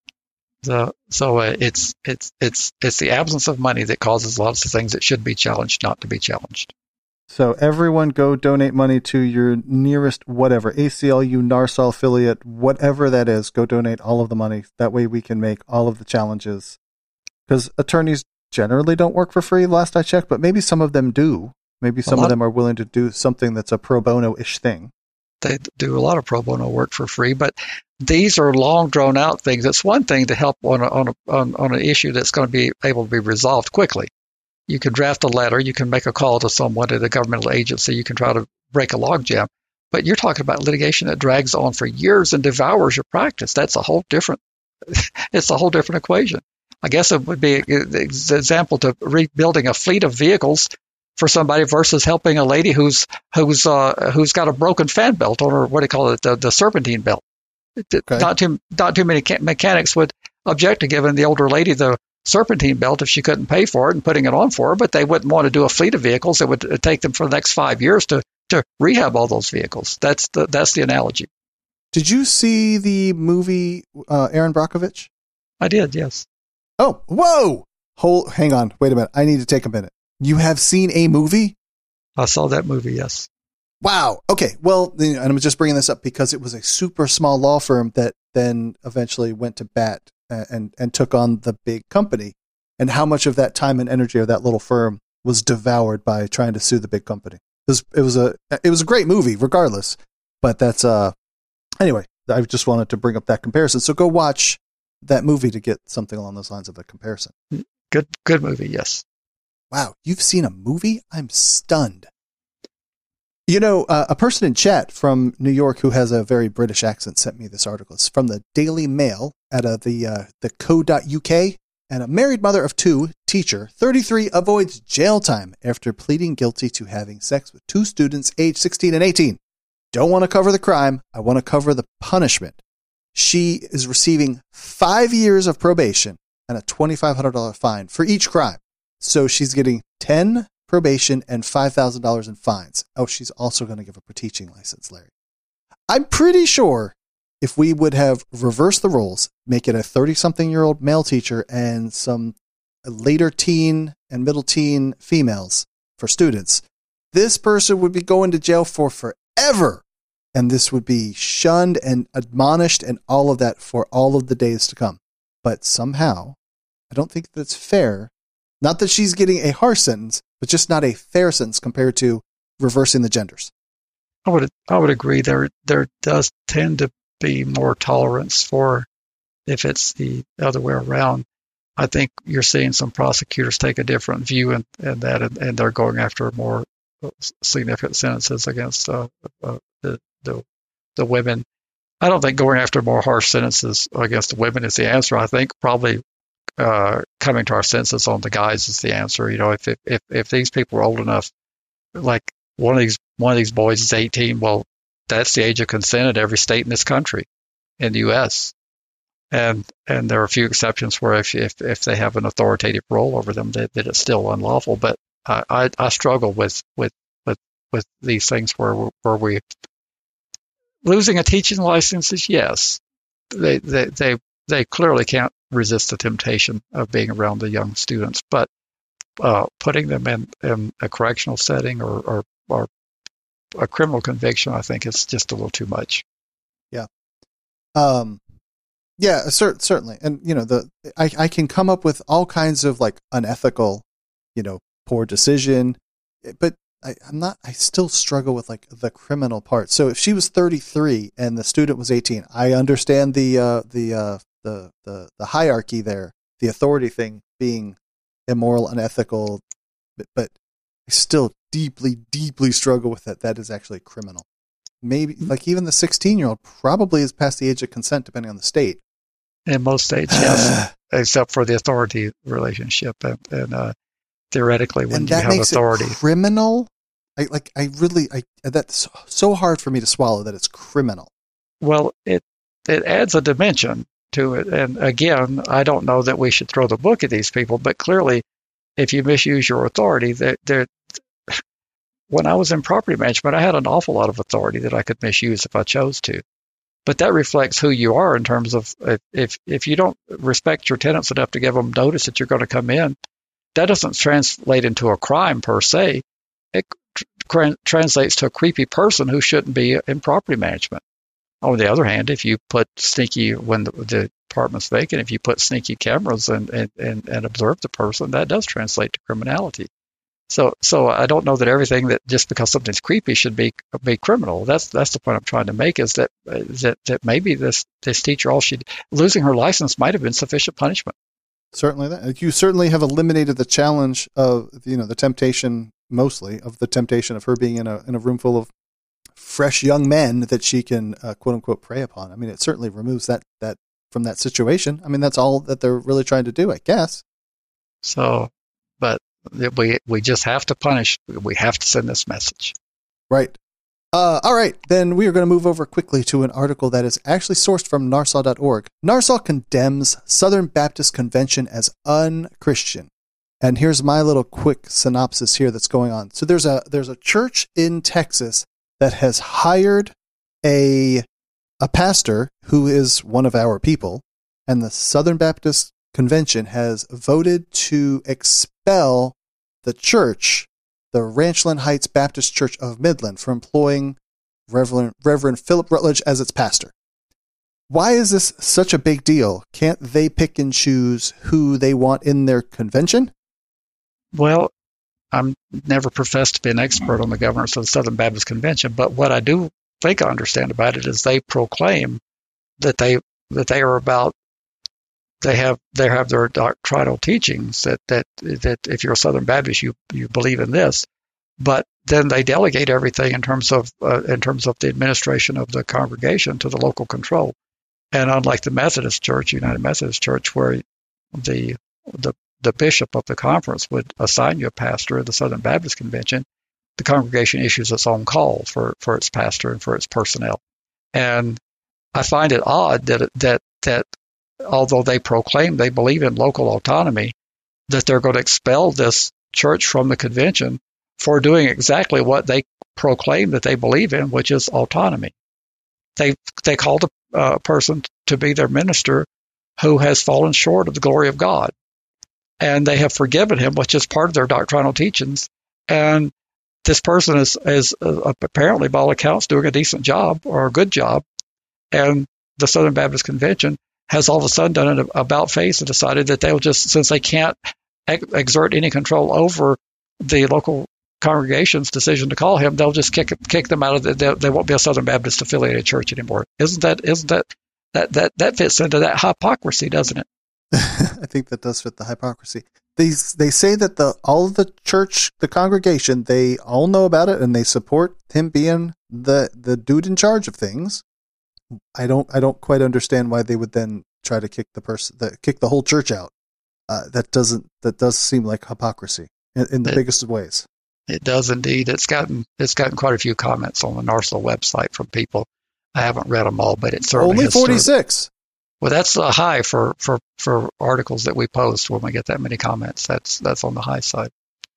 So, so uh, it's it's it's it's the absence of money that causes lots of things that should be challenged not to be challenged. So everyone go donate money to your nearest whatever, A C L U, NARSOL affiliate, whatever that is. Go donate all of the money. That way we can make all of the challenges. Because attorneys generally don't work for free, last I checked, but maybe some of them do. Maybe some of them are willing to do something that's a pro bono-ish thing. They do a lot of pro bono work for free, but these are long, drawn-out things. It's one thing to help on a, on, a, on, on an issue that's going to be able to be resolved quickly. You can draft a letter. You can make a call to someone at a governmental agency. You can try to break a logjam. But you're talking about litigation that drags on for years and devours your practice. That's a whole different it's a whole different equation. I guess it would be an example to rebuilding a fleet of vehicles for somebody versus helping a lady who's who's uh, who's got a broken fan belt on her, what do you call it, the, the serpentine belt. Okay. Not too not too many mechanics would object to giving the older lady the serpentine belt if she couldn't pay for it and putting it on for her, but they wouldn't want to do a fleet of vehicles that would take them for the next five years to, to rehab all those vehicles. That's the that's the analogy. Did you see the movie uh, Erin Brockovich? I did, yes. Oh, whoa! Hold, hang on, wait a minute. I need to take a minute. You have seen a movie? I saw that movie, yes. Wow. Okay. Well, and I'm just bringing this up because it was a super small law firm that then eventually went to bat and, and, and took on the big company. And how much of that time and energy of that little firm was devoured by trying to sue the big company. It was, it was a it was a great movie, regardless. But that's uh anyway. I just wanted to bring up that comparison. So go watch that movie to get something along those lines of a comparison. Good, good movie. Yes. Wow, you've seen a movie? I'm stunned. You know, uh, a person in chat from New York who has a very British accent sent me this article. It's from the Daily Mail at uh, the uh, the co dot U K. And a married mother of two, teacher, thirty-three, avoids jail time after pleading guilty to having sex with two students aged sixteen and eighteen. Don't want to cover the crime. I want to cover the punishment. She is receiving five years of probation and a twenty-five hundred dollars fine for each crime. So she's getting ten probation and five thousand dollars in fines. Oh, she's also going to give up her teaching license, Larry. I'm pretty sure if we would have reversed the roles, make it a thirty-something-year-old male teacher and some later teen and middle teen females for students, this person would be going to jail for forever. And this would be shunned and admonished and all of that for all of the days to come. But somehow, I don't think that's fair. Not that she's getting a harsh sentence, but just not a fair sentence compared to reversing the genders. I would I would agree. There there does tend to be more tolerance for if it's the other way around. I think you're seeing some prosecutors take a different view in, in that, and, and they're going after more significant sentences against uh, uh, the, the the women. I don't think going after more harsh sentences against the women is the answer. I think probably uh, coming to our senses on the guys is the answer. You know, if if if these people are old enough, like one of these one of these boys is eighteen, well, that's the age of consent in every state in this country, in the U S And and there are a few exceptions where if if, if they have an authoritative role over them, that, that it's still unlawful. But I, I, I struggle with, with with with these things where where we losing a teaching license is yes, they they they they clearly can't resist the temptation of being around the young students, but uh, putting them in, in a correctional setting or, or or a criminal conviction, I think it's just a little too much. Yeah. Um. Yeah, cer- certainly. And, you know, the I, I can come up with all kinds of like unethical, you know, poor decision, but I, I'm not, I still struggle with like the criminal part. So if she was thirty-three and the student was eighteen, I understand the, uh, the, uh, the, the, the hierarchy there, the authority thing being immoral, unethical, but, but I still deeply, deeply struggle with that. That is actually criminal. Maybe like even the sixteen year old probably is past the age of consent, depending on the state. In most states, yes, except for the authority relationship, and, and uh, theoretically, when and you that have makes authority, it criminal. I like. I really. I that's so hard for me to swallow that it's criminal. Well, it it adds a dimension to it, and again, I don't know that we should throw the book at these people, but clearly, if you misuse your authority, that there. When I was in property management, I had an awful lot of authority that I could misuse if I chose to. But that reflects who you are in terms of if if you don't respect your tenants enough to give them notice that you're going to come in, that doesn't translate into a crime per se. It tr- translates to a creepy person who shouldn't be in property management. On the other hand, if you put sneaky, when the, the apartment's vacant, if you put sneaky cameras and, and, and, and observe the person, that does translate to criminality. So, so I don't know that everything that just because something's creepy should be be criminal. That's that's the point I'm trying to make. Is that that that maybe this this teacher, all she losing her license might have been sufficient punishment. Certainly, that you certainly have eliminated the challenge of you know the temptation, mostly of the temptation of her being in a in a room full of fresh young men that she can uh, quote unquote prey upon. I mean, it certainly removes that that from that situation. I mean, that's all that they're really trying to do, I guess. So, but. We we just have to punish. We have to send this message. Right. Uh, all right. Then we are going to move over quickly to an article that is actually sourced from narsal dot org. NARSAL condemns Southern Baptist Convention as unchristian. And here's my little quick synopsis here that's going on. So there's a there's a church in Texas that has hired a a pastor who is one of our people, and the Southern Baptist Convention has voted to expel the church, the Ranchland Heights Baptist Church of Midland, for employing Reverend, Reverend Philip Rutledge as its pastor. Why is this such a big deal? Can't they pick and choose who they want in their convention? Well, I'm never professed to be an expert on the governance of the Southern Baptist Convention, but what I do think I understand about it is they proclaim that they that they are about They have they have their doctrinal teachings that, that that if you're a Southern Baptist, you you believe in this, but then they delegate everything in terms of uh, in terms of the administration of the congregation to the local control. And unlike the Methodist Church, United Methodist Church, where the the the bishop of the conference would assign you a pastor at the Southern Baptist Convention, the congregation issues its own call for, for its pastor and for its personnel. And I find it odd that that that although they proclaim they believe in local autonomy, that they're going to expel this church from the convention for doing exactly what they proclaim that they believe in, which is autonomy. They they called a uh, person to be their minister who has fallen short of the glory of God, and they have forgiven him, which is part of their doctrinal teachings. And this person is, is uh, apparently, by all accounts, doing a decent job or a good job. And the Southern Baptist Convention has all of a sudden done an about face and decided that they'll just, since they can't ex- exert any control over the local congregation's decision to call him, they'll just kick kick them out of the, they, they won't be a Southern Baptist affiliated church anymore. Isn't that isn't that that that that fits into that hypocrisy, doesn't it? I think that does fit the hypocrisy. They they say that the all of the church, the congregation, they all know about it and they support him being the the dude in charge of things. I don't I don't quite understand why they would then try to kick the person the, kick the whole church out. Uh, that doesn't that does seem like hypocrisy in, in the it, biggest of ways. It does indeed. It's gotten it's gotten quite a few comments on the NARSO website from people. I haven't read them all, but it certainly only has forty-six. Started. Well, that's a high for, for, for articles that we post when we get that many comments. That's that's on the high side.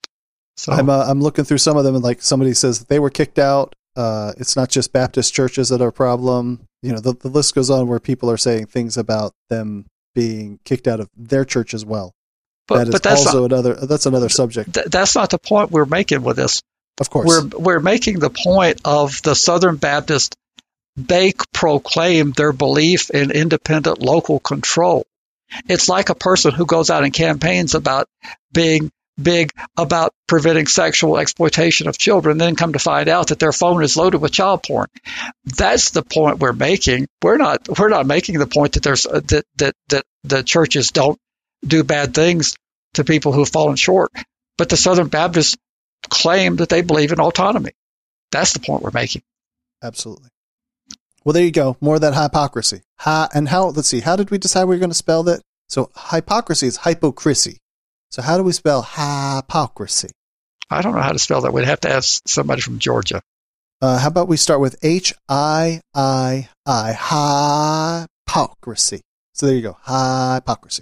So I'm uh, I'm looking through some of them, and like somebody says that they were kicked out. Uh, it's not just Baptist churches that are a problem. You know, the, the list goes on where people are saying things about them being kicked out of their church as well. But, that is but that's also not, another that's another subject. Th- that's not the point we're making with this. Of course, we're we're making the point of the Southern Baptist. They proclaim their belief in independent local control. It's like a person who goes out and campaigns about being big about preventing sexual exploitation of children, then come to find out that their phone is loaded with child porn. That's the point we're making. We're not we're not making the point that there's uh, that that that the churches don't do bad things to people who have fallen short. But the Southern Baptists claim that they believe in autonomy. That's the point we're making. Absolutely. Well, there you go. More of that hypocrisy. Hi, and how, let's see, how did we decide we were going to spell that? So hypocrisy is hypocrisy. So how do we spell hypocrisy? I don't know how to spell that. We'd have to ask somebody from Georgia. Uh, how about we start with H I I I, hypocrisy. So there you go. Hypocrisy.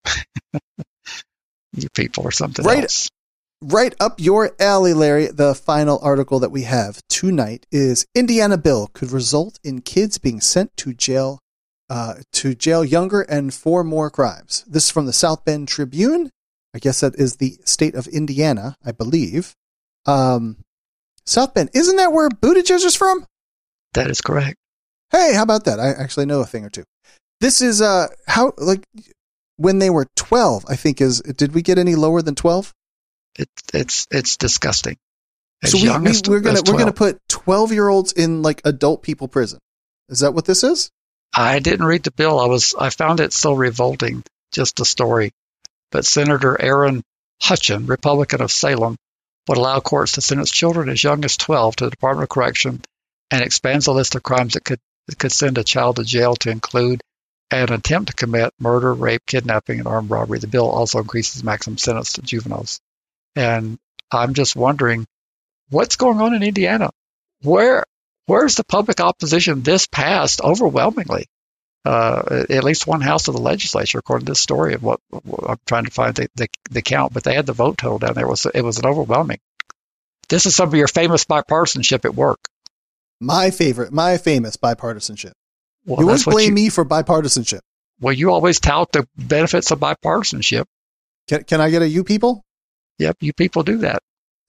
You people or something right, else. Right up your alley, Larry. The final article that we have tonight is Indiana bill could result in kids being sent to jail uh, to jail younger and for more crimes. This is from the South Bend Tribune. I guess that is the state of Indiana, I believe. Um, South Bend, isn't that where Buttigieg is from? That is correct. Hey, how about that? I actually know a thing or two. This is uh how like when they were twelve, I think is did we get any lower than twelve? It, it's it's disgusting. As so we, young we, as, we're gonna as we're gonna put twelve year olds in like adult people prison. Is that what this is? I didn't read the bill. I was I found it so revolting, just a story. But Senator Aaron Hutchin, Republican of Salem, would allow courts to sentence children as young as twelve to the Department of Correction, and expands the list of crimes that could that could send a child to jail to include an attempt to commit murder, rape, kidnapping, and armed robbery. The bill also increases maximum sentence to juveniles. And I'm just wondering, what's going on in Indiana? Where where's the public opposition this passed overwhelmingly? Uh, at least one house of the legislature, according to this story of what, what I'm trying to find the, the, the count, but they had the vote total down there. It was, it was an overwhelming. This is some of your famous bipartisanship at work. My favorite, my famous bipartisanship. Well, you always blame you, me for bipartisanship. Well, you always tout the benefits of bipartisanship. Can, can I get a you people? Yep, you people do that.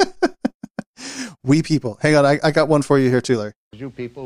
We people. Hang on, I, I got one for you here too, Larry. You people.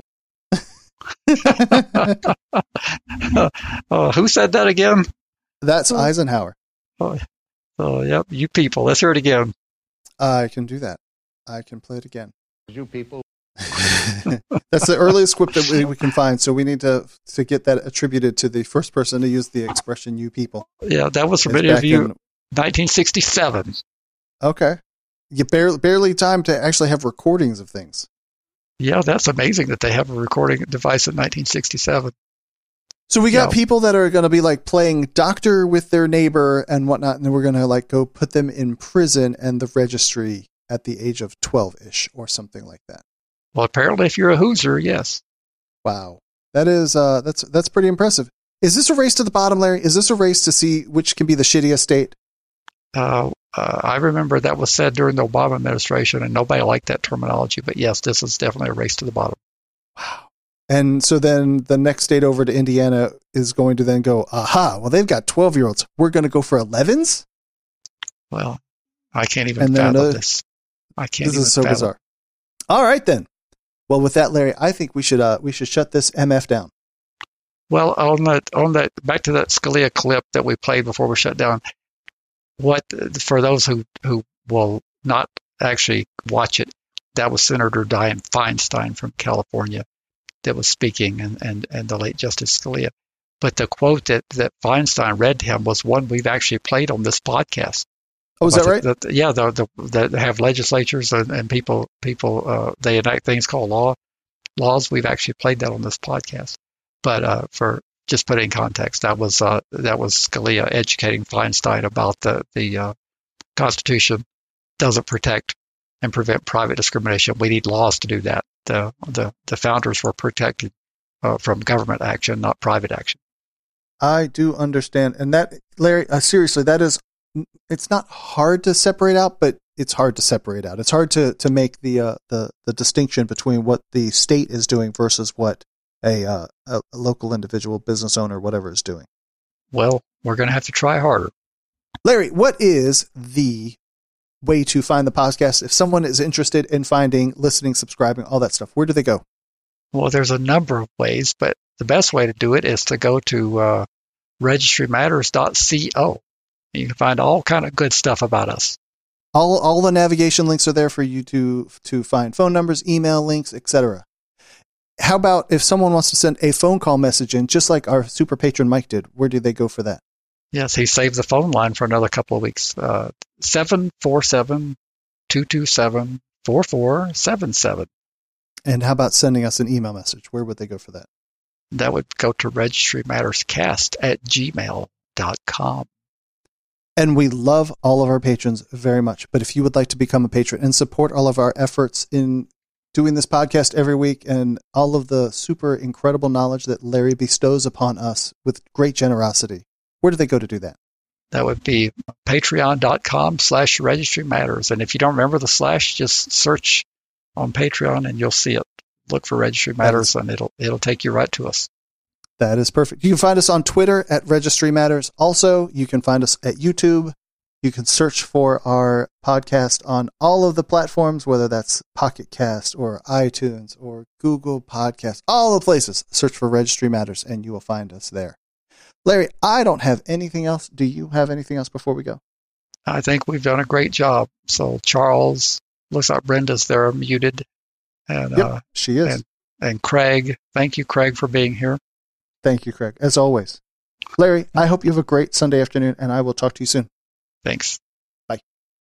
uh, who said that again? That's Eisenhower. Oh, oh, yep, you people. Let's hear it again. I can do that. I can play it again. You people. That's the earliest quip that we, we can find, so we need to to get that attributed to the first person to use the expression "you people." Yeah, that was from interview in nineteen sixty-seven. Okay, you barely barely time to actually have recordings of things. Yeah, that's amazing that they have a recording device in nineteen sixty-seven. So we got yeah. people that are going to be like playing doctor with their neighbor and whatnot, and then we're going to like go put them in prison and the registry at the age of twelve-ish or something like that. Well, apparently, if you're a Hoosier, yes. Wow, that is uh, that's that's pretty impressive. Is this a race to the bottom, Larry? Is this a race to see which can be the shittiest state? Uh, uh, I remember that was said during the Obama administration, and nobody liked that terminology. But yes, this is definitely a race to the bottom. Wow. And so then the next state over to Indiana is going to then go, aha, well, they've got twelve-year-olds. We're going to go for elevens? Well, I can't even and fathom another, this. I can't This even is so fathom. bizarre. All right, then. Well, with that, Larry, I think we should uh, we should shut this M F down. Well, on that, on that, back to that Scalia clip that we played before we shut down. What for those who who will not actually watch it, that was Senator Dianne Feinstein from California that was speaking, and, and, and the late Justice Scalia. But the quote that, that Feinstein read to him was one we've actually played on this podcast. Oh, is that right? The, the, yeah, the, the, the, they have legislatures and, and people, people uh, they enact things called law laws. We've actually played that on this podcast. But uh, for just put it in context, that was uh, that was Scalia educating Feinstein about the the uh, Constitution doesn't protect and prevent private discrimination. We need laws to do that. The the, the founders were protected uh, from government action, not private action. I do understand, and that, Larry, uh, seriously, that is, it's not hard to separate out, but it's hard to separate out. It's hard to to make the uh, the the distinction between what the state is doing versus what a uh, a local individual business owner, whatever, is doing. Well, we're going to have to try harder. Larry, what is the way to find the podcast? If someone is interested in finding, listening, subscribing, all that stuff, where do they go? Well, there's a number of ways, but the best way to do it is to go to uh, registry matters dot co. You can find all kind of good stuff about us. All all the navigation links are there for you to to find phone numbers, email links, et cetera. How about if someone wants to send a phone call message in, just like our super patron Mike did, where do they go for that? Yes, he saved the phone line for another couple of weeks. Uh, seven four seven, two two seven, four four seven seven. And how about sending us an email message? Where would they go for that? That would go to registry matters cast at gmail dot com. And we love all of our patrons very much. But if you would like to become a patron and support all of our efforts in doing this podcast every week and all of the super incredible knowledge that Larry bestows upon us with great generosity, where do they go to do that? That would be patreon dot com slash registry matters. And if you don't remember the slash, just search on Patreon and you'll see it. Look for Registry Matters and it'll it'll take you right to us. That is perfect. You can find us on Twitter at Registry Matters. Also, you can find us at YouTube. You can search for our podcast on all of the platforms, whether that's Pocket Cast or iTunes or Google Podcasts, all the places. Search for Registry Matters and you will find us there. Larry, I don't have anything else. Do you have anything else before we go? I think we've done a great job. So Charles, looks like Brenda's there muted. And, yep, uh, she is. And, and Craig, thank you, Craig, for being here. Thank you, Craig, as always. Larry, I hope you have a great Sunday afternoon, and I will talk to you soon. Thanks.